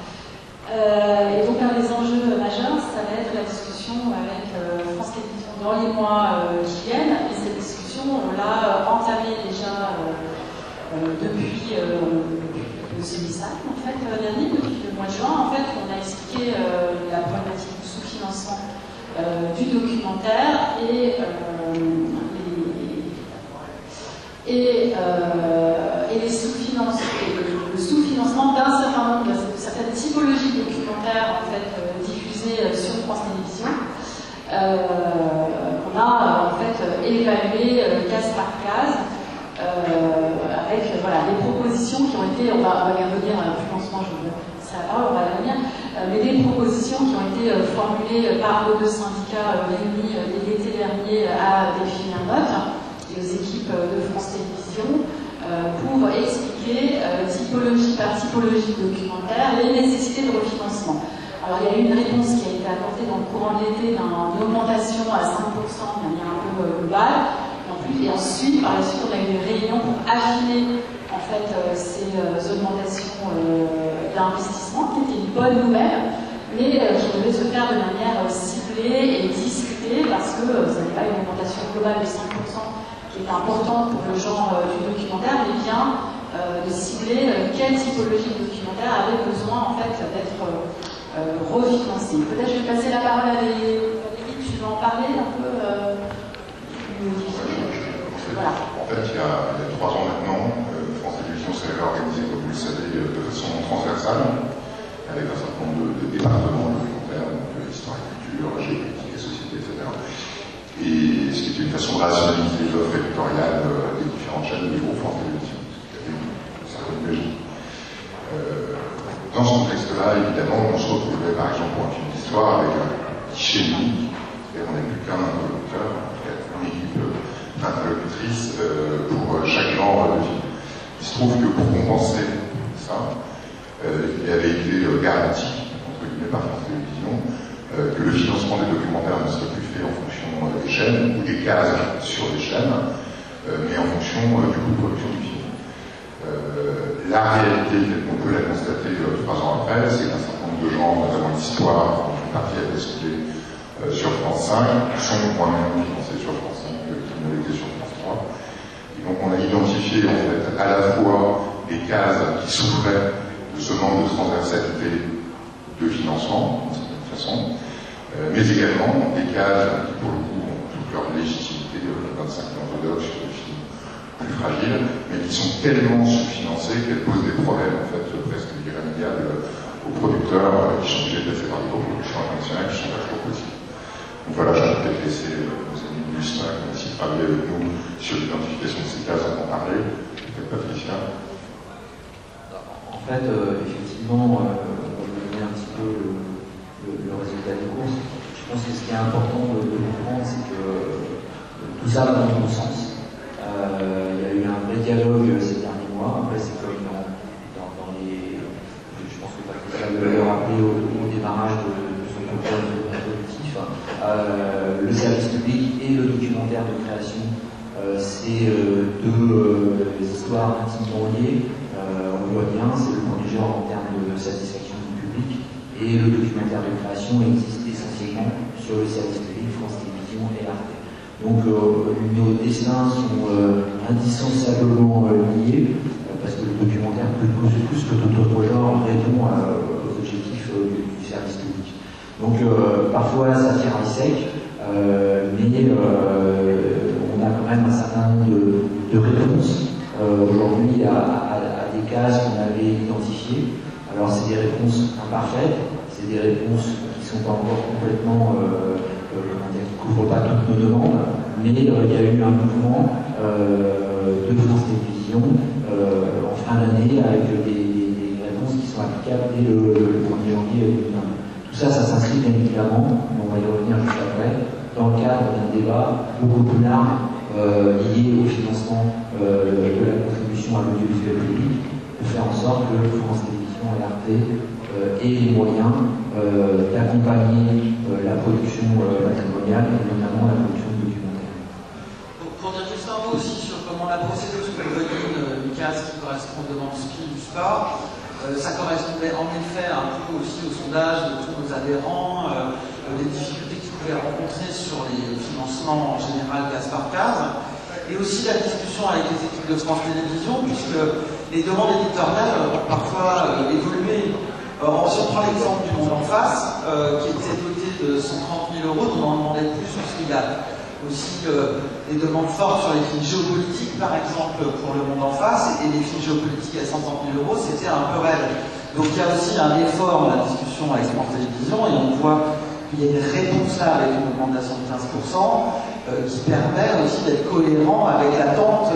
D: Et donc, un des enjeux majeurs, ça va être la discussion avec France Télévisions dans les mois qui viennent. Et cette discussion, on l'a entamée déjà depuis le CEMISAC, en fait, dernier, depuis le mois de juin. En fait, on a expliqué la problématique du sous-financement du documentaire et le sous-financement d'un certain nombre de certaines typologies de documentaires en fait, diffusées sur France Télévisions. On a en fait évalué case par case avec voilà, des propositions qui ont été, on va y revenir plus lentement, je vous laisserai la parole, on va y revenir, mais des propositions qui ont été formulées par nos deux syndicats réunis l'été dernier à Delphine Ernotte et aux équipes de France Télévisions pour expliquer typologie par typologie de documentaire les nécessités de refinancement. Alors il y a eu une réponse qui a été apportée dans le courant de l'été d'une augmentation à 5% de manière un peu globale. Et ensuite, par la suite, on a eu une réunion pour affiner en fait ces augmentations d'investissement, qui était une bonne nouvelle, mais qui devait se faire de manière ciblée et discutée, parce que ce n'est pas une augmentation globale de 5% qui est importante pour le genre du documentaire, mais bien de cibler quelle typologie de documentaire avait besoin en fait d'être refinancée. Peut-être je vais passer la parole à l'équipe, tu veux en parler un peu
B: Voilà. En fait, il y a 3 ans maintenant, France Télévisions s'est réorganisée, comme vous le savez, de façon transversale, avec un certain nombre de départements documentaires, donc histoire et culture, géopolitique et société, etc. Et ce qui était une façon de rationaliser l'offre éditoriale des différentes chaînes au niveau France Télévisions, ce qui avait une certaine logique. Dans ce contexte-là, évidemment, on se retrouvait par exemple pour un film d'histoire avec un guichet unique, et on n'a plus qu'un interlocuteur, une équipe interlocutrice pour chaque genre de film. Il se trouve que pour compenser ça, il avait été garanti, entre guillemets, par France Télévisions, que le financement des documentaires ne serait plus fait en fonction des chaînes ou des cases sur les chaînes, mais en fonction du coût de production du film. La réalité, telle qu'on peut la constater 3 ans après, c'est qu'un certain nombre de gens, notamment l'histoire, qui font partie à basculer sur France 5, sont moi-même financés sur France 5, qui ne l'étaient sur France 3. Et donc on a identifié en fait à la fois des cases qui souffraient de ce manque de transversalité de financement, d'une certaine façon, mais également des cases qui pour le coup ont toute leur légitimité de 25 ans de doc sur des films plus fragiles, mais qui sont tellement sous-financées qu'elles posent des problèmes en fait presque irrémédiables aux producteurs qui sont obligés de passer par des productions internationales qui sont pas toujours possibles. Donc voilà, je vais peut-être laisser nos amis de l'USMA qui ont aussi travaillé avec nous sur l'identification de ces cases à en parler. Peut-être Patricia.
F: En fait, effectivement, on va donner un petit peu le résultat des courses. Je pense que ce qui est important de comprendre, c'est que tout ça va dans le bon sens. Il y a eu un vrai dialogue ces derniers mois. Après, c'est comme dans les. Je pense que Patricia le rappelé au démarrage de son programme productif. Le service public et le documentaire de création, c'est deux histoires intimement liées. On le voit bien, c'est le premier genre en termes de satisfaction du public, et le documentaire de création existe essentiellement sur le service public, France Télévisions et Arte. Donc nos destins sont indissociablement liés, parce que le documentaire, plus que tout autre genre, répond aux objectifs du service public. Donc parfois ça tire à sec, mais on a quand même un certain nombre de réponses aujourd'hui à des cases qu'on avait identifiées. Alors c'est des réponses imparfaites, c'est des réponses qui ne sont pas encore complètement, qui ne couvrent pas toutes nos demandes, mais il y a eu un mouvement de France Télévisions en fin d'année avec des réponses qui sont applicables dès le 1er janvier 2022. Tout ça, ça s'inscrit bien évidemment, on va y revenir juste après, dans le cadre d'un débat beaucoup plus large lié au financement de la contribution à l'audiovisuel public, pour faire en sorte que France Télévisions et Arte aient les moyens d'accompagner la production patrimoniale et notamment la production documentaire.
E: Pour dire juste un mot aussi sur comment la procédure se donne une case qui correspond devant le SPI du sport, ça correspondait en effet un peu aussi au sondage de tous nos adhérents, des difficultés qu'ils pouvaient rencontrer sur les financements en général case par case, et aussi la discussion avec les équipes de France Télévisions, puisque les demandes éditoriales ont parfois évolué. Si on prend l'exemple du Monde en face, qui était doté de 130 000 €, on en demandait plus, parce qu'il y a aussi des demandes fortes sur les films géopolitiques, par exemple, pour le Monde en face, et les films géopolitiques à 130 000 €, c'était un peu raide. Donc il y a aussi un effort dans la discussion avec France Télévisions, et on voit qu'il y a une réponse là avec une augmentation de 15%, qui permet aussi d'être cohérent avec l'attente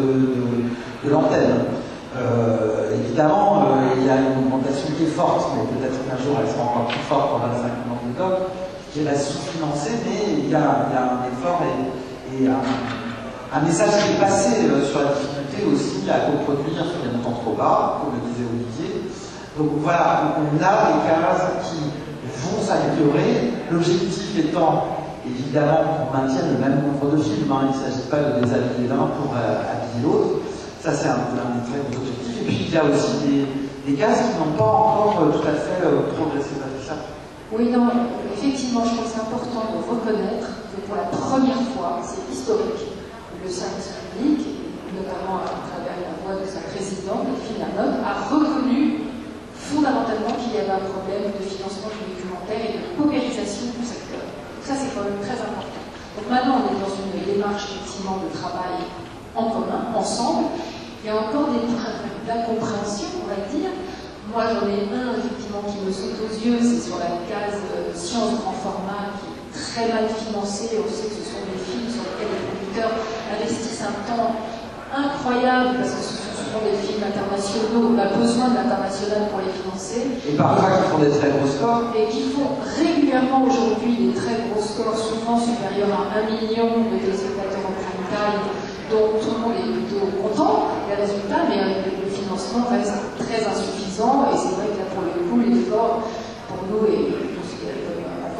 E: de l'antenne. Évidemment, il y a une augmentation qui est forte, mais peut-être qu'un jour elle sera encore plus forte pour 25 ans de doc, qui reste sous-financée, mais il y a un effort et un message qui est passé sur la difficulté aussi à coproduire sur des montants trop bas, comme le disait Olivier. Donc voilà, on a des cases qui vont s'améliorer, l'objectif étant évidemment qu'on maintienne le même nombre de films, il ne s'agit pas de déshabiller l'un pour habiller l'autre. Ça, c'est un des très gros objectifs. Et puis, il y a aussi des cases qui n'ont pas encore tout à fait progressé.
C: Oui, non, effectivement, je pense que c'est important de reconnaître que pour la première fois, c'est historique, le service public, notamment à travers la voix de sa présidente, Delphine Ernotte, a reconnu fondamentalement qu'il y avait un problème de financement du documentaire et de paupérisation du secteur. Donc ça, c'est quand même très important. Donc maintenant, on est dans une démarche effectivement de travail en commun, ensemble. Il y a encore des points d'incompréhension, on va dire. Moi, j'en ai un, effectivement, qui me saute aux yeux, c'est sur la case sciences grand format, qui est très mal financée. On sait que ce sont des films sur lesquels les producteurs investissent un temps incroyable, parce que ce sont souvent des films internationaux, on a besoin de l'international pour les financer.
E: Et parfois, qui font des très gros scores.
C: Et qui font régulièrement aujourd'hui des très gros scores, souvent supérieurs à 1 million de téléspectateurs en prime time, dont tout le monde est plutôt content des résultats, mais le financement reste très insuffisant, et c'est vrai que là, pour le coup, l'effort pour nous est considéré comme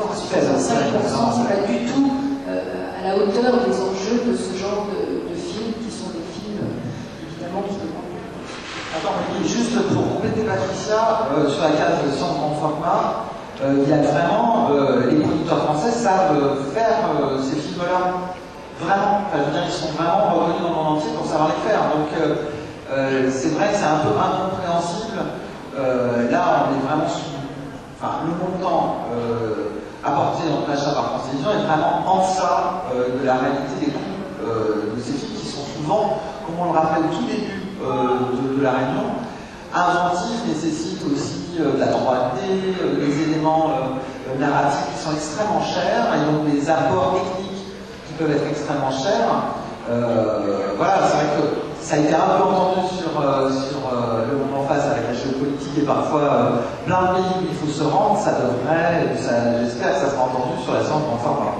C: rapport à 65%, c'est pas du tout à la hauteur des enjeux de ce genre de films, qui sont des films, évidemment, qui demandent.
E: Attends, juste pour compléter Patricia, sur la case sans grand format, il y a vraiment, les producteurs français savent faire ces films-là. Vraiment, enfin, je veux dire, ils sont vraiment reconnus dans le monde entier pour savoir les faire. Donc, c'est vrai que c'est un peu incompréhensible. Là, on est vraiment sous. Enfin, le montant apporté en achat par France Télévisions est vraiment en deçà de la réalité des coûts de ces films qui sont souvent, comme on le rappelle au tout début de la réunion, inventifs, nécessitent aussi de la 3D, des éléments narratifs qui sont extrêmement chers, et donc des apports techniques qui peuvent être extrêmement chers. Voilà, c'est vrai que ça a été un peu entendu sur le monde en face avec la géopolitique et parfois plein de pays où il faut se rendre, ça devrait, j'espère que ça sera entendu sur la séance en format.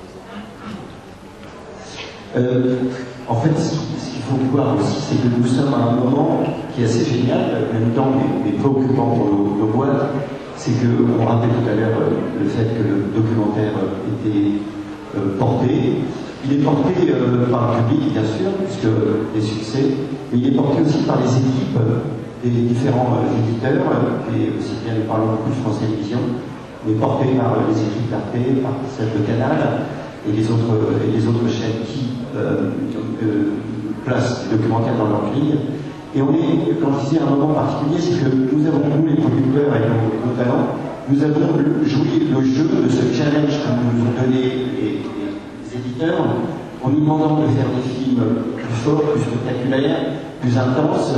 A: En fait, ce qu'il faut voir aussi, c'est que nous sommes à un moment qui est assez génial, en même temps mais préoccupant pour nos boîtes, c'est qu'on rappelait tout à l'heure le fait que le documentaire était porté. Il est porté par le public, bien sûr, puisque des succès, mais il est porté aussi par les équipes des différents éditeurs, et aussi bien nous parlons beaucoup de France Télévisions, mais porté par les équipes d'Arte, par celle de Canal, et les autres chaînes qui placent des documentaires dans leur grille. Et on est, quand je disais un moment particulier, c'est que nous avons, nous les producteurs et nos talents, nous avons joué le jeu de ce challenge que nous ont donné les éditeurs, en nous demandant de faire des films plus forts, plus spectaculaires, plus intenses,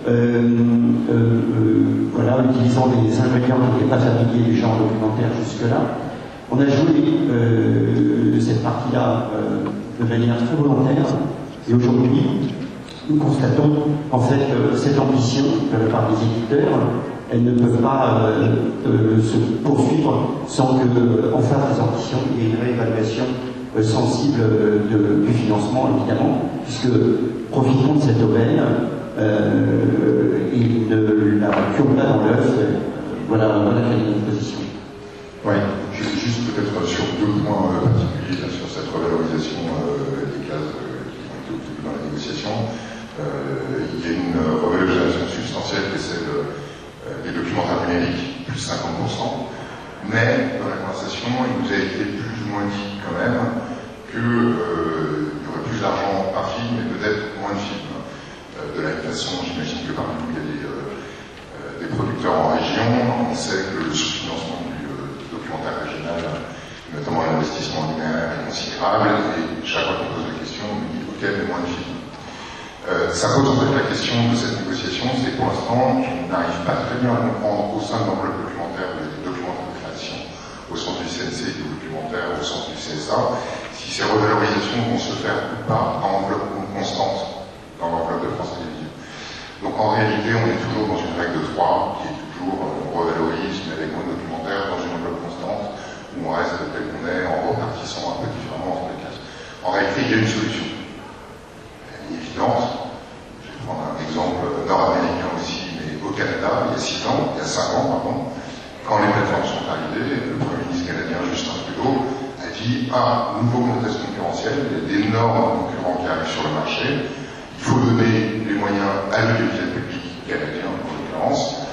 A: voilà, utilisant des ingrédients qui n'étaient pas fabriqués du genre documentaire jusque-là. On a joué cette partie-là de manière très volontaire, et aujourd'hui, nous constatons en fait cette ambition de la part des éditeurs, elle ne peut pas se poursuivre sans qu'en face des ambitions, il y ait une réévaluation sensible du financement, évidemment, puisque profitons de cette aubaine et ne la tuons pas dans l'œuf. Voilà quelle est notre position.
B: Oui, juste peut-être sur deux points particuliers sur cette revalorisation des cases qui ont été obtenues dans la négociation. Il y a une revalorisation substantielle qui est celle des documentaires numériques, plus 50%, mais dans la conversation, il nous a été plus ou moins dit quand même qu'il y aurait plus d'argent par film et peut-être moins de films. De la même façon, j'imagine que parmi nous, il y a des producteurs en région. On sait que le sous-financement du documentaire régional, notamment l'investissement linéaire, est considérable, et chaque fois qu'on pose la question, on nous dit ok, mais moins de films. Ça pose en fait la question de cette négociation, c'est que pour l'instant, on n'arrive pas très bien à comprendre au sein de l'enveloppe documentaire, des documentaires de création, au sens du CNC, du documentaire, au sens du CSA, si ces revalorisations vont se faire ou pas à enveloppe constante dans l'enveloppe de France Télévisions. Donc en réalité, on est toujours dans une règle de 3, qui est toujours, on revalorise, mais avec moins de documentaires, dans une enveloppe constante, où on reste tel qu'on est, en repartissant un peu différemment entre les cases. En réalité, il y a une solution. Elle est évidente. Je vais prendre un exemple nord-américain aussi, mais au Canada, il y a 6 ans, il y a 5 ans, pardon, quand les plateformes sont arrivées, le Premier ministre canadien Justin Trudeau a dit nouveau contexte concurrentiel, il y a d'énormes concurrents qui arrivent sur le marché, il faut donner les moyens à l'audiovisuel public canadien, en l'occurrence,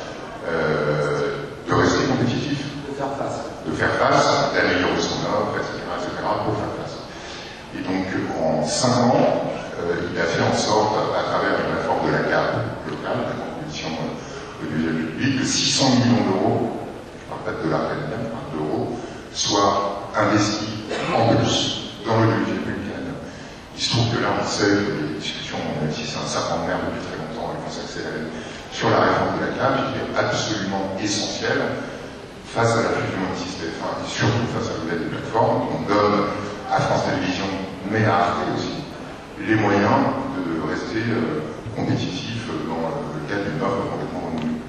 B: de rester compétitif, de faire face, d'améliorer son offre, etc., pour faire face. Et donc, en 5 ans, il a fait en sorte, à travers une réforme de la CAP locale, la compétition audiovisuelle publique, que 600 millions d'euros, je ne parle pas de dollars canadiens, je parle d'euros, soient investis en plus dans l'audiovisuel public canadien. Il se trouve que là, on sait que les discussions, même si c'est un serpent de mer depuis très longtemps, elles vont s'accélérer sur la réforme de la CAP, qui est absolument essentielle face à la fusion de TF1 et surtout face à l'ouverture des plateformes. On donne à France Télévisions, mais à Arte aussi, les moyens de rester compétitifs dans le cadre d'une offre complètement renouvelée.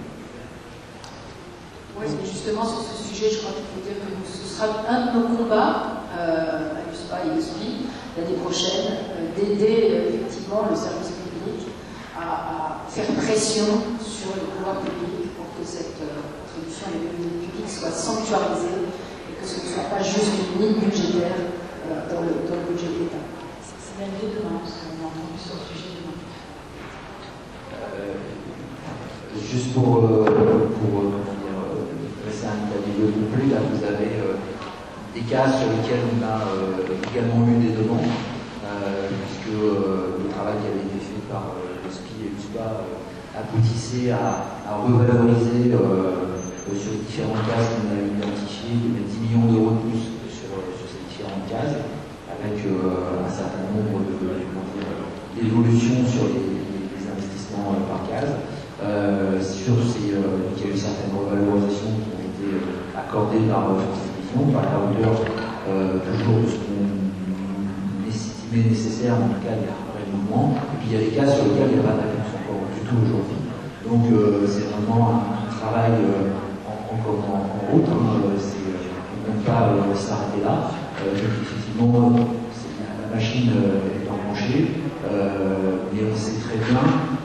C: Oui, mais justement sur ce sujet, je crois qu'il faut dire que ce sera un de nos combats à l'USPA et l'USPI l'année prochaine, d'aider effectivement le service public à faire pression sur le pouvoir public pour que cette contribution à l'économie publique soit sanctuarisée et que ce ne soit pas juste une ligne budgétaire dans le budget de l'État.
D: C'est la idée demain, parce qu'on a entendu sur le sujet demain.
F: Juste pour dresser un état des lieux complet, là vous avez des cas sur lesquels on a également eu des demandes, puisque le travail qui avait été fait par le SPI et l'USPA aboutissait à revaloriser sur les différentes cases qu'on a identifiées, de mettre 10 millions d'euros de plus sur ces différentes cases, avec un certain nombre d'évolutions sur les investissements par case. Il y a eu certaines revalorisations qui ont été accordées par France Télévisions, par la hauteur toujours de ce qu'on estimait nécessaire, en tout cas il y a un vrai mouvement, et puis il y a des cas sur lesquels il n'y a pas de réponse encore du tout aujourd'hui. Donc c'est vraiment un travail encore en route, on ne peut pas s'arrêter là. Effectivement, la machine est enclenchée, mais on sait très bien,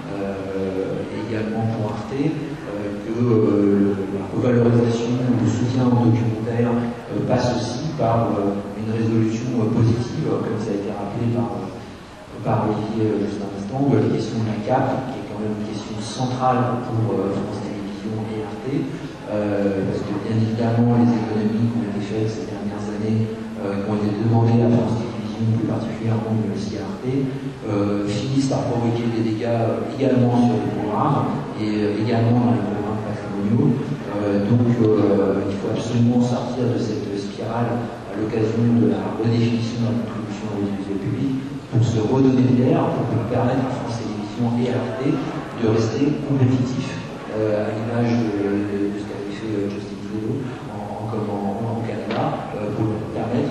F: également pour Arte, que la revalorisation, le soutien au documentaire passe aussi par une résolution positive, comme ça a été rappelé par Olivier juste un instant, de la question de la CAP, qui est quand même une question centrale pour France Télévisions et Arte, parce que bien évidemment les économies qui ont été faites ces dernières années, qui ont été demandées à France Télévisions, plus particulièrement mais aussi à Arte, finissent par provoquer des dégâts également sur les programmes et également dans les programmes patrimoniaux. Donc il faut absolument sortir de cette spirale à l'occasion de la redéfinition de la contribution audiovisuelle publique pour se redonner de l'air, pour permettre à France Télévisions et à Arte de rester compétitifs, à l'image de ce qu'avait fait Justin Trudeau en Canada, pour permettre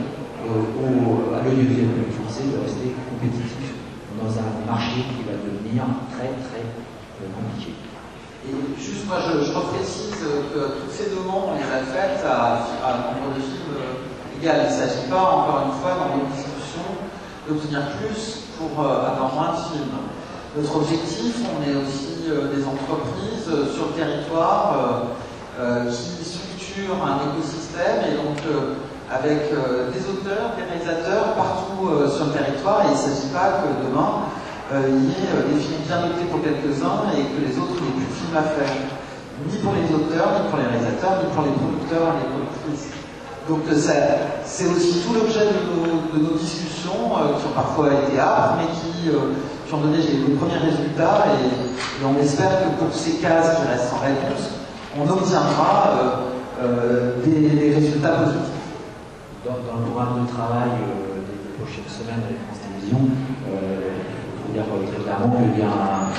F: à l'audiovisuel public français de rester compétitif dans un marché qui va devenir très très compliqué.
E: Et juste moi je reprécise que toutes ces demandes on les a faites à un nombre de films égal. Il ne s'agit pas encore une fois dans les discussions d'obtenir plus pour avoir moins de films. Notre objectif, on est aussi des entreprises sur le territoire qui structurent un écosystème et donc avec des auteurs, des réalisateurs partout sur le territoire, et il ne s'agit pas que demain il y ait des films bien notés pour quelques-uns et que les autres n'aient plus de films à faire, ni pour les auteurs, ni pour les réalisateurs, ni pour les producteurs et les productrices. Donc c'est aussi tout l'objet de nos discussions qui ont parfois été âpres, mais qui ont donné les premiers résultats, et on espère que pour ces cases qui restent sans réponse, on obtiendra des résultats positifs.
F: Dans le programme de travail des prochaines semaines avec France Télévisions, il faut dire très clairement qu'il y a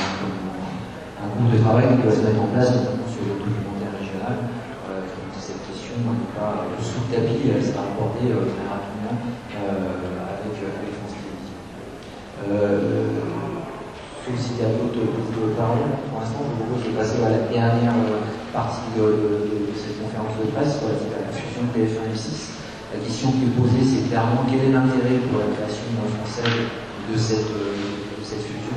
F: un groupe de travail qui va se mettre en place, notamment sur le documentaire régional. Cette question n'est pas sous le tapis, elle sera abordée très rapidement avec France Télévisions. Sauf s'il y a d'autres prises de parole, pour l'instant, je vous propose de passer à la dernière partie de cette conférence de presse relative à la fusion de TF1 et M6. La question qui est posée, c'est clairement quel est l'intérêt pour la création française de cette fusion.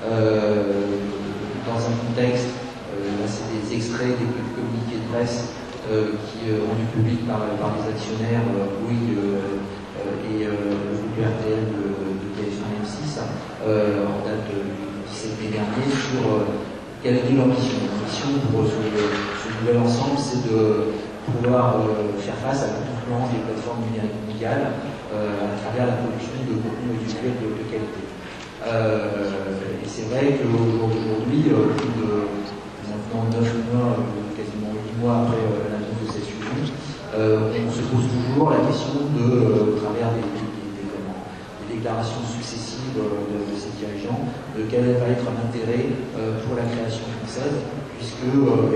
F: Dans un contexte, là c'est des extraits des communiqués de presse qui ont du public par les actionnaires, Bouygues et le groupe RTL de TF1 et M6, en date du 17 mai dernier, sur quelle était leur mission. La mission pour ce nouvel ensemble, c'est de pouvoir faire face à la concurrence des plateformes numériques mondiales à travers la production de contenu audiovisuel de qualité. Et c'est vrai qu'aujourd'hui, plus de maintenant 9 mois, quasiment 8 mois après l'annonce de cette fusion, on se pose toujours la question de, au travers des déclarations successives de ces dirigeants, de quel va être l'intérêt pour la création française, puisque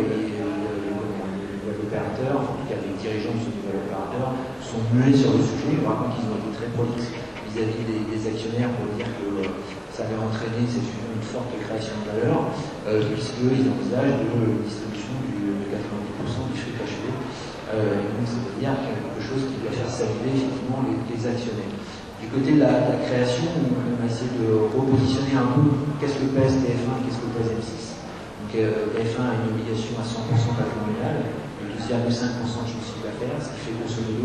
F: opérateurs, en tout cas les dirigeants de ce nouvel opérateur, sont muets sur le sujet. Par contre, ils ont été très prolixes vis-à-vis des actionnaires pour dire que ça avait entraîné cette fusion une forte création de valeur, puisqu'ils envisagent une distribution de 90% du free cash flow. Donc, c'est-à-dire quelque chose qui doit faire saliver effectivement les actionnaires. Du côté de la création, on a essayé de repositionner un peu qu'est-ce que pèse TF1, qu'est-ce que pèse M6. Donc, TF1 a une obligation à 100% patrimoniale, 2,5% de chiffre d'affaires, ce qui fait grosso modo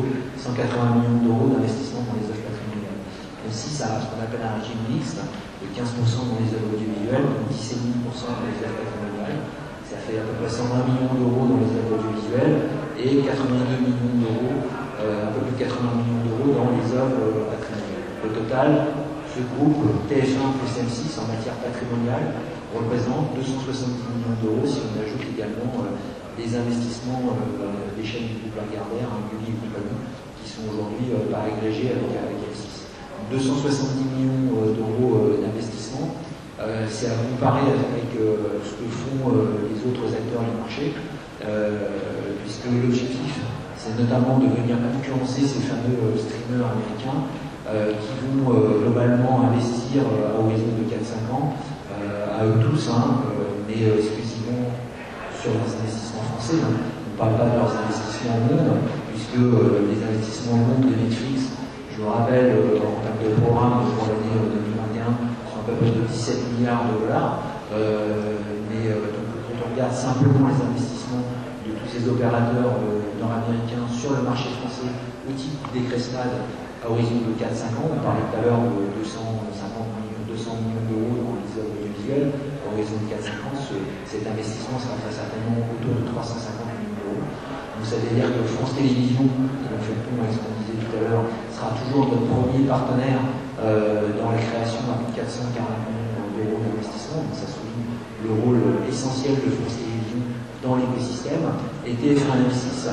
F: 180 millions d'euros d'investissement dans les œuvres patrimoniales. M6 a ce qu'on appelle un régime mixte, de 15% dans les œuvres audiovisuelles, 17,5% dans les œuvres patrimoniales. Ça fait à peu près 120 millions d'euros dans les œuvres audiovisuelles et 82 millions d'euros, un peu plus de 80 millions d'euros dans les œuvres patrimoniales. Au total, ce groupe TF1 plus M6 en matière patrimoniale représente 270 millions d'euros si on ajoute également des investissements des chaînes du groupe Lagardère, Gulli et compagnie, qui sont aujourd'hui pas agrégés avec M6. 270 millions d'euros d'investissement, c'est à comparer avec ce que font les autres acteurs du marché, puisque l'objectif, c'est notamment de venir concurrencer ces fameux streamers américains qui vont globalement investir à horizon de 4-5 ans, à eux tous, mais exclusivement sur leurs investissements français. On ne parle pas de leurs investissements au monde, puisque les investissements au monde de Netflix, je vous rappelle, en termes de programme pour l'année 2021, sont à peu près de 17 milliards de dollars. Mais donc, quand on regarde simplement les investissements de tous ces opérateurs nord-américains sur le marché français au type des Cresnades à horizon de 4-5 ans, on parlait tout à l'heure de 200 millions d'euros dans les œuvres audiovisuelles, à horizon de 4-5 ans, cet investissement sera très certainement autour de 350 millions d'euros. Donc ça veut dire que France Télévisions, qui on fait le pont avec ce qu'on disait tout à l'heure, sera toujours notre premier partenaire dans la création à plus de 440 millions d'euros d'investissement. Donc ça souligne le rôle essentiel de France Télévisions dans l'écosystème. Et TF1 M6,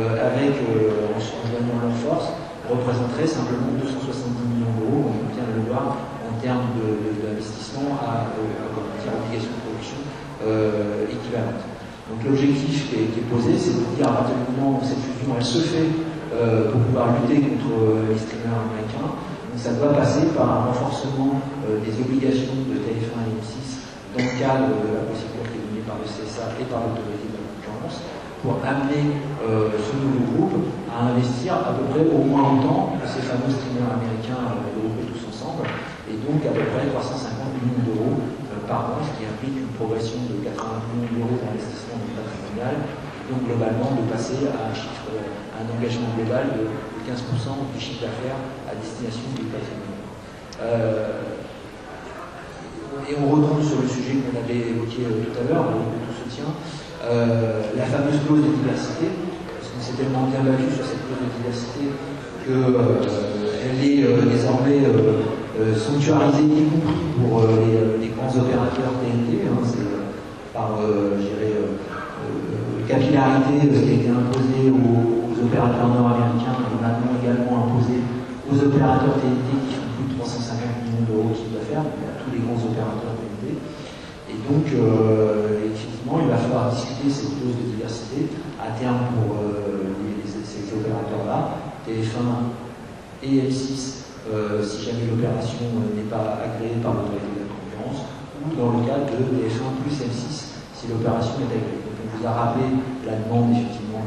F: en joignant leurs forces, représenterait simplement 270 millions d'euros, on vient de le voir, en termes d'investissement à obligation de production équivalente. Donc l'objectif qui est posé, c'est de dire à partir du moment où cette fusion elle se fait pour pouvoir lutter contre les streamers américains, donc ça doit passer par un renforcement des obligations de TF1 et M6 dans le cadre de la procédure qui est donnée par le CSA et par l'autorité de la concurrence, pour amener ce nouveau groupe à investir à peu près au moins autant que ces fameux streamers américains regroupés tous ensemble, et donc à peu près 350 millions d'euros par an, ce qui implique une progression de 80 millions d'euros d'investissement dans le patrimonial, et donc globalement de passer à un engagement global de 15% du chiffre d'affaires à destination du patrimoine. Et on retombe sur le sujet qu'on avait évoqué tout à l'heure, où tout se tient, la fameuse clause de diversité, parce qu'on s'est tellement bien battu sur cette clause de diversité qu'elle est désormais sanctuarisée, y compris pour les grands opérateurs TNT, c'est par capillarité ce qui a été imposé aux opérateurs nord-américains et maintenant également imposé aux opérateurs TNT qui font plus de 350 millions d'euros de chiffre d'affaires, donc à tous les grands opérateurs TNT. Et donc, effectivement, il va falloir discuter cette clause de diversité à terme pour ces opérateurs-là, TF1 et M6, si jamais l'opération n'est pas agréée par l'autorité de la concurrence, ou dans le cas de TF1 plus M6, si l'opération est agréée. Donc, on vous a rappelé la demande, effectivement,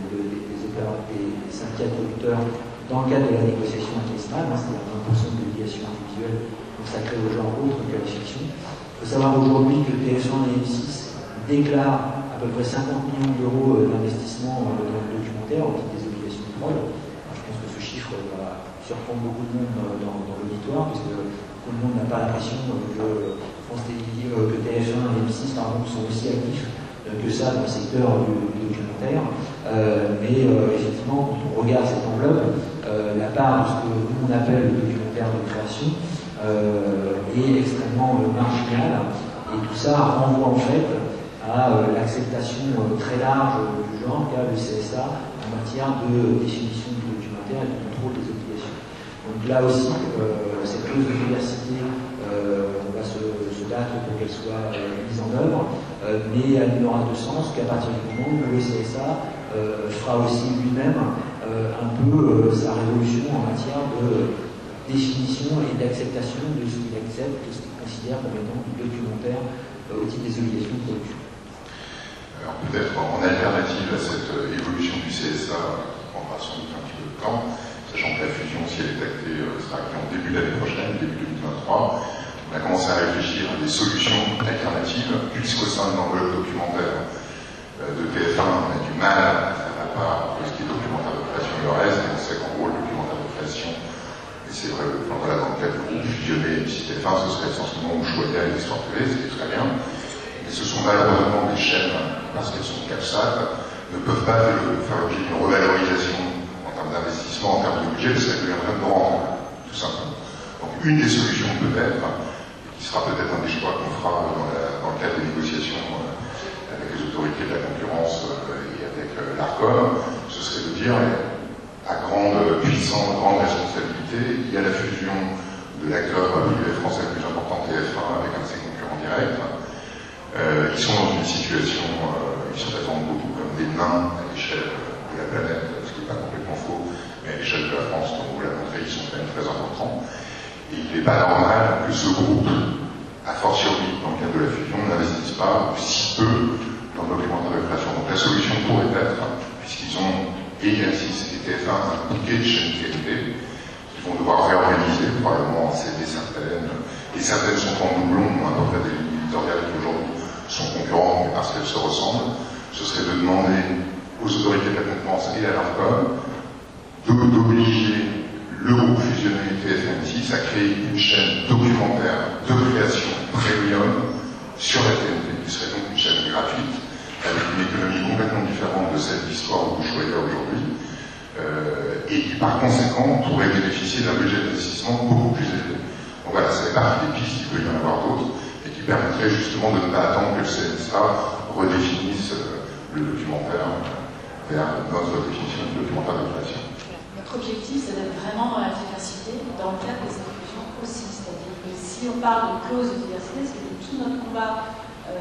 F: des syndicats de producteurs dans le cadre de la négociation avec l'ESMAD, c'est-à-dire 20% de l'obligation individuelle consacrée aux genres autres que la fiction. Il faut savoir aujourd'hui que TF1 et M6 déclarent à peu près 50 millions d'euros d'investissement dans le documentaire au titre des obligations de prod. Je pense que ce chiffre va surprendre beaucoup de monde dans l'auditoire, parce que tout le monde n'a pas l'impression que France Télévisions, que TF1 et M6 sont aussi actifs que ça dans le secteur du documentaire. Mais effectivement, quand on regarde cette enveloppe, la part de ce que nous on appelle le documentaire de création est extrêmement marginale, et tout ça renvoie en fait à l'acceptation très large du genre qu'a le CSA en matière de définition du documentaire et de contrôle des obligations. Donc là aussi, cette clause de diversité, on va se battre pour qu'elle soit mise en œuvre, mais elle n'aura de sens qu'à partir du moment où le CSA fera aussi lui-même un peu sa révolution en matière de définition et d'acceptation de ce qu'il accepte, de ce qu'il considère comme étant du documentaire au titre des obligations de production.
B: Alors peut-être en alternative à cette évolution du CSA qui prendra sans doute un petit peu de temps, sachant que la fusion, si elle est actée, sera actée en début d'année prochaine, début 2023, on a commencé à réfléchir à des solutions alternatives, puisqu'au sein de l'enveloppe documentaire de TF1, on a du mal à faire la part de ce qui est documentaire de création et le reste, et on sait qu'en TF1, ce serait essentiellement Ushuaïa et l'Histoire TV, ce qui est très bien. Mais ce sont malheureusement des chaînes, parce qu'elles sont CAPSAT, ne peuvent pas faire l'objet d'une revalorisation en termes d'investissement, en termes de budget, parce qu'elles deviendraient de rentables, tout simplement. Donc une des solutions peut-être, qui sera peut-être un des choix qu'on fera dans le cadre des négociations avec les autorités de la concurrence et avec l'ARCOM, ce serait de dire, à grande puissance, grande responsabilité, il y a la fusion de l'acteur privé français le plus important, TF1, avec un de ses concurrents directs. Ils sont dans une situation, ils se présentent beaucoup comme des nains à l'échelle de la planète, ce qui n'est pas complètement faux, mais à l'échelle de la France, comme vous l'avez montré, ils sont quand même très importants. Et il n'est pas normal que ce groupe, a fortiori dans le cadre de la fusion, n'investisse pas si peu dans le documentaire de création. Donc la solution pourrait être, puisqu'ils ont EGA6 et TF1 un bouquet de chaînes TNT, qu'ils vont devoir réorganiser, probablement en céder certaines, et certaines sont en doublon, à peu près des éditoriales qui aujourd'hui sont concurrentes, mais parce qu'elles se ressemblent, ce serait de demander aux autorités de la concurrence et à l'ARCOM d'obliger le groupe fusionné TF1-6 a créé une chaîne documentaire de création premium sur la TNT, qui serait donc une chaîne gratuite, avec une économie complètement différente de celle d'Histoire ou Ushuaïa aujourd'hui, et qui par conséquent pourrait bénéficier d'un budget d'investissement beaucoup plus élevé. Donc voilà, ça fait partie des pistes, il peut y en avoir d'autres, et qui permettraient justement de ne pas attendre que le CNSA redéfinisse le documentaire vers notre définition du documentaire de création.
D: Notre objectif, c'est d'être vraiment dans la diversité, dans le cadre des inclusions aussi. C'est-à-dire que si on parle de clause de diversité, c'est tout notre combat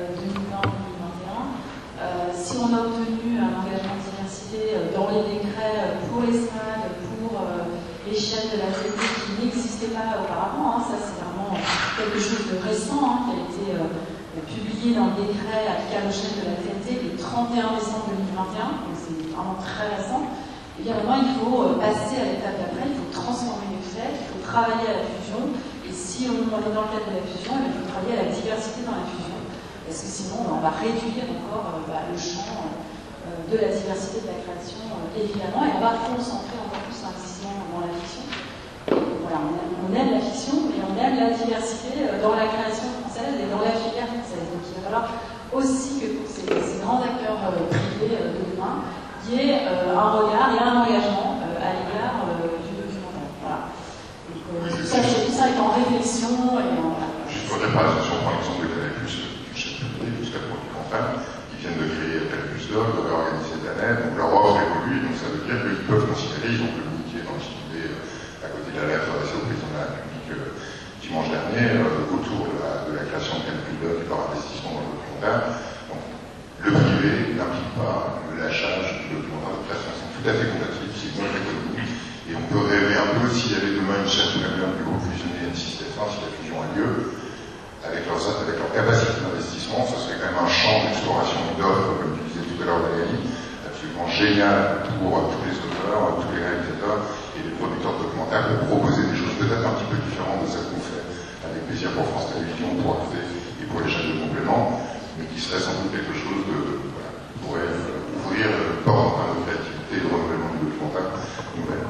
D: 2020-2021. Si on a obtenu un engagement de diversité dans les décrets pour les SAG, pour les chaînes de la télé qui n'existaient pas auparavant, ça c'est vraiment quelque chose de récent qui a été publié dans le décret applicable aux chaînes de la TNT le 31 décembre 2021, donc c'est vraiment très récent. Et bien maintenant, il faut passer à l'étape d'après, il faut transformer les faits, il faut travailler à la fusion, et si on est dans le cadre de la fusion, il faut travailler à la diversité dans la fusion, parce que sinon on va réduire encore le champ de la diversité de la création, évidemment, et on va concentrer encore plus l'investissement dans la fiction. Voilà, on aime la fiction, mais on aime la diversité dans la création française et dans la filière française. Donc il va falloir aussi que pour ces grands acteurs privés de demain, il y ait un regard et un engagement à l'égard du documentaire. Voilà. Donc, tout ça est en réflexion et en...
B: Juste pour réparer, si on prend l'exemple de Canal+, une chaîne publique, jusqu'à pour du contraire, ils viennent de créer Canal+, de réorganiser Danette, donc leur offre évolue, donc ça veut dire qu'ils peuvent considérer, ils ont communiqué dans le JT à côté de la lettre adressée au président de la République dimanche dernier, autour de la création de Canal+, et de leur investissement dans le documentaire. Donc, le privé n'implique pas lâchage du documentaire de création. C'est tout à fait compatible, c'est une autre économie. Et on peut rêver un peu, s'il y avait demain une chaîne premium du groupe fusionné M6 TF1, si la fusion a lieu, avec leur capacité d'investissement, ce serait quand même un champ d'exploration et d'offres, comme tu disais tout à l'heure, Valérie, absolument génial pour tous les auteurs, tous les réalisateurs et les producteurs de documentaires pour proposer des choses peut-être un petit peu différentes de celles qu'on fait avec plaisir pour France Télévisions, pour Arte et pour les chaînes de complément, mais qui serait sans doute quelque chose de pourrait ouvrir le port à notre créativité et le renouvellement du documentaire nouvelle.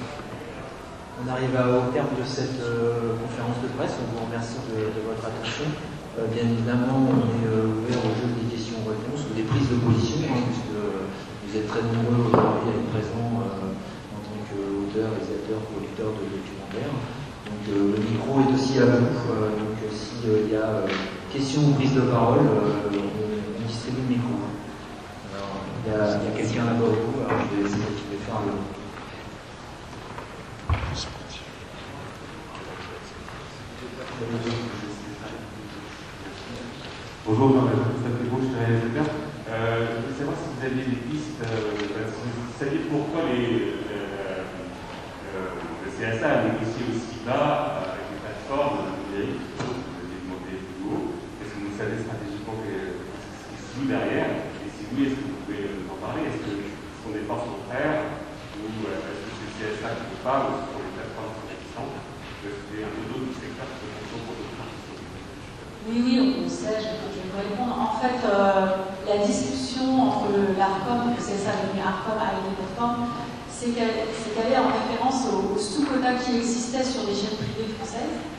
F: On arrive au terme de cette conférence de presse. On vous remercie de votre attention. Bien évidemment, on est ouvert au jeu des questions-réponses ou des prises de position, puisque vous êtes très nombreux aujourd'hui à être présents en tant qu'auteurs, réalisateurs, producteurs de documentaires. Donc le micro est aussi à vous. Donc s'il y a questions ou prises de parole, on distribue le micro. Alors, il y a quelqu'un là-bas au bout, alors je vais faire le...
G: Bonjour, Jean-Christophe Lebon, je suis réalisateur. Je voulais savoir si vous aviez des pistes, si vous saviez pourquoi le CSA a négocié aussi bas avec les plateformes numériques, vous avez demandé plus haut. Est-ce que vous savez stratégiquement ce qui se joue derrière? Et si oui, est-ce que vous pouvez nous en parler? Est-ce que ce sont des forces contraires? Ou est-ce que c'est le CSA qui ne pas? Ou est-ce que ce sont les plateformes qui sont existantes? Est-ce que c'est un peu d'autres secteurs qui sont pour d'autres?
D: Oui, on sait, je vais répondre. En fait, la discussion entre l'ARCOM, le CSA devenu ARCOM avec les plateformes, c'est qu'elle est en référence aux sous-quotas qui existaient sur les chaînes privées françaises.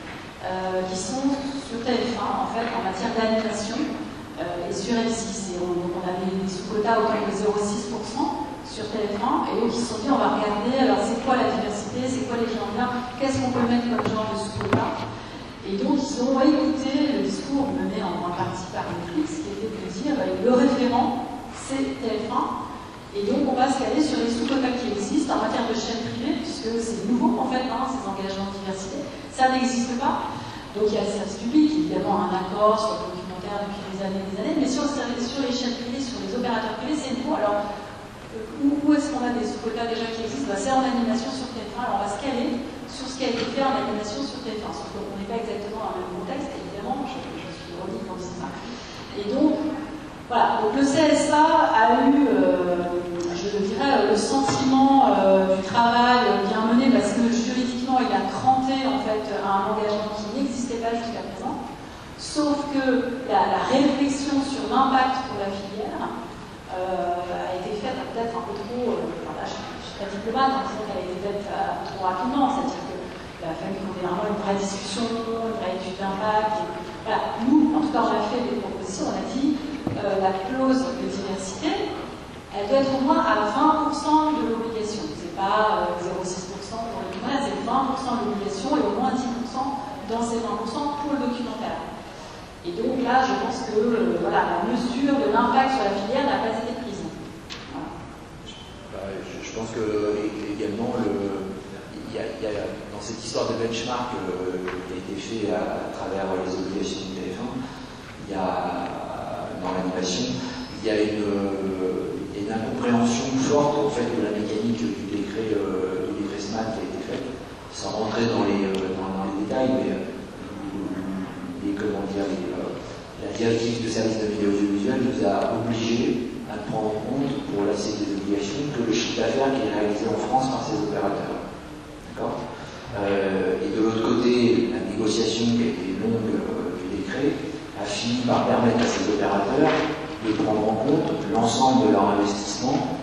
D: qui sont sur TF1 en fait en matière d'animation et sur M6. Et on avait des sous-quotas autour de 0,6% sur TF1 et donc ils se sont dit on va regarder alors c'est quoi la diversité, c'est quoi les gens bien, qu'est-ce qu'on peut mettre comme genre de sous-quotas. Et donc ils ont écouté le discours mené en partie par Netflix qui était de dire le référent c'est TF1. Et donc on va se caler sur les sous-quotas qui existent en matière de chaîne privée, puisque c'est nouveau en fait, ces engagements de diversité. Ça n'existe pas. Donc il y a le service public, évidemment un accord sur le documentaire depuis des années, mais sur les chaînes privées, sur les opérateurs privés, c'est nouveau. Alors où est-ce qu'on a des sous-quotas déjà qui existent? C'est en animation sur TF1. Alors on va se caler sur ce qui a été fait en animation sur TF1. Sauf qu'on n'est pas exactement dans le même contexte, évidemment, je suis ironique quand je dis ça. Et donc, voilà, donc le CSA a eu, je dirais, le sentiment du travail bien mené parce que juridiquement il a cranté en fait un engagement qui n'existait pas jusqu'à présent, sauf que la réflexion sur l'impact pour la filière a été faite peut-être un peu trop, je suis pas diplomate en disant qu'elle a été faite trop rapidement, c'est-à-dire qu'il a fallu qu'on ait vraiment une vraie discussion, une vraie étude d'impact. Voilà, nous, en tout cas, on a fait des propositions, on a dit la clause de diversité, elle doit être au moins à 20% de l'obligation. C'est pas 0,6% pour le documentaire, c'est 20% de l'obligation et au moins 10% dans ces 20% pour le documentaire. Et donc là, je pense que la mesure de l'impact sur la filière n'a pas été prise. Voilà.
F: Je pense que également, il y a dans cette histoire de benchmark qui a été fait à travers les obligations du TF1, il y a dans l'animation, il y a une incompréhension forte en fait de la mécanique du décret SMAT qui a été fait, sans rentrer dans les détails, mais la directive de service de médias audiovisuels nous a obligés à prendre en compte pour l'assiette des obligations que le chiffre d'affaires qui est réalisé en France par ces opérateurs. D'accord ? Et de l'autre côté, la négociation qui a été longue du décret a fini par permettre à ces opérateurs de prendre en compte l'ensemble de leur investissement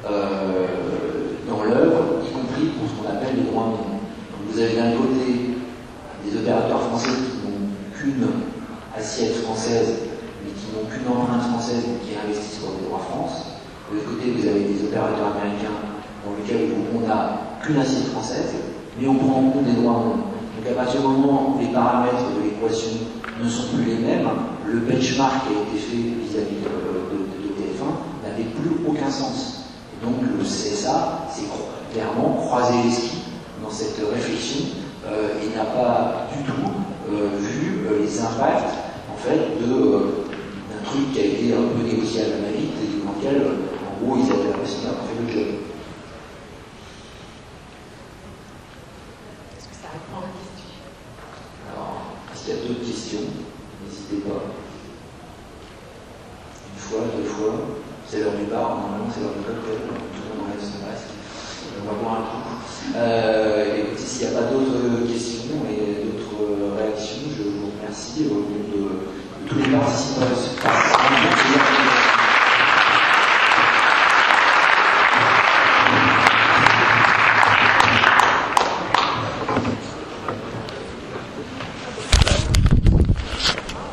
F: dans l'œuvre, y compris pour ce qu'on appelle les droits minimums. Donc vous avez d'un côté des opérateurs français qui n'ont qu'une assiette française, mais qui n'ont qu'une empreinte française, mais qui investissent pour les droits France. De l'autre côté, vous avez des opérateurs américains dans lesquels on n'a qu'une assiette française, mais on prend en compte des droits mondiaux. Donc à partir du moment où les paramètres de l'équation ne sont plus les mêmes, le benchmark qui a été fait vis-à-vis de TF1 n'avait plus aucun sens. Et donc le CSA s'est clairement croisé les skis dans cette réflexion et n'a pas du tout vu les impacts en fait d'un truc qui a été un peu négocié à la va-vite et dans lequel en gros ils avaient l'impression d'avoir fait le job. Alors, s'il y a d'autres questions, n'hésitez pas. Une fois, deux fois, c'est l'heure du bar, normalement c'est l'heure du cocktail, tout le monde enlève son masque, on va boire un coup. Écoutez, s'il n'y a pas d'autres questions et d'autres réactions, je vous remercie au nom de tous les participants.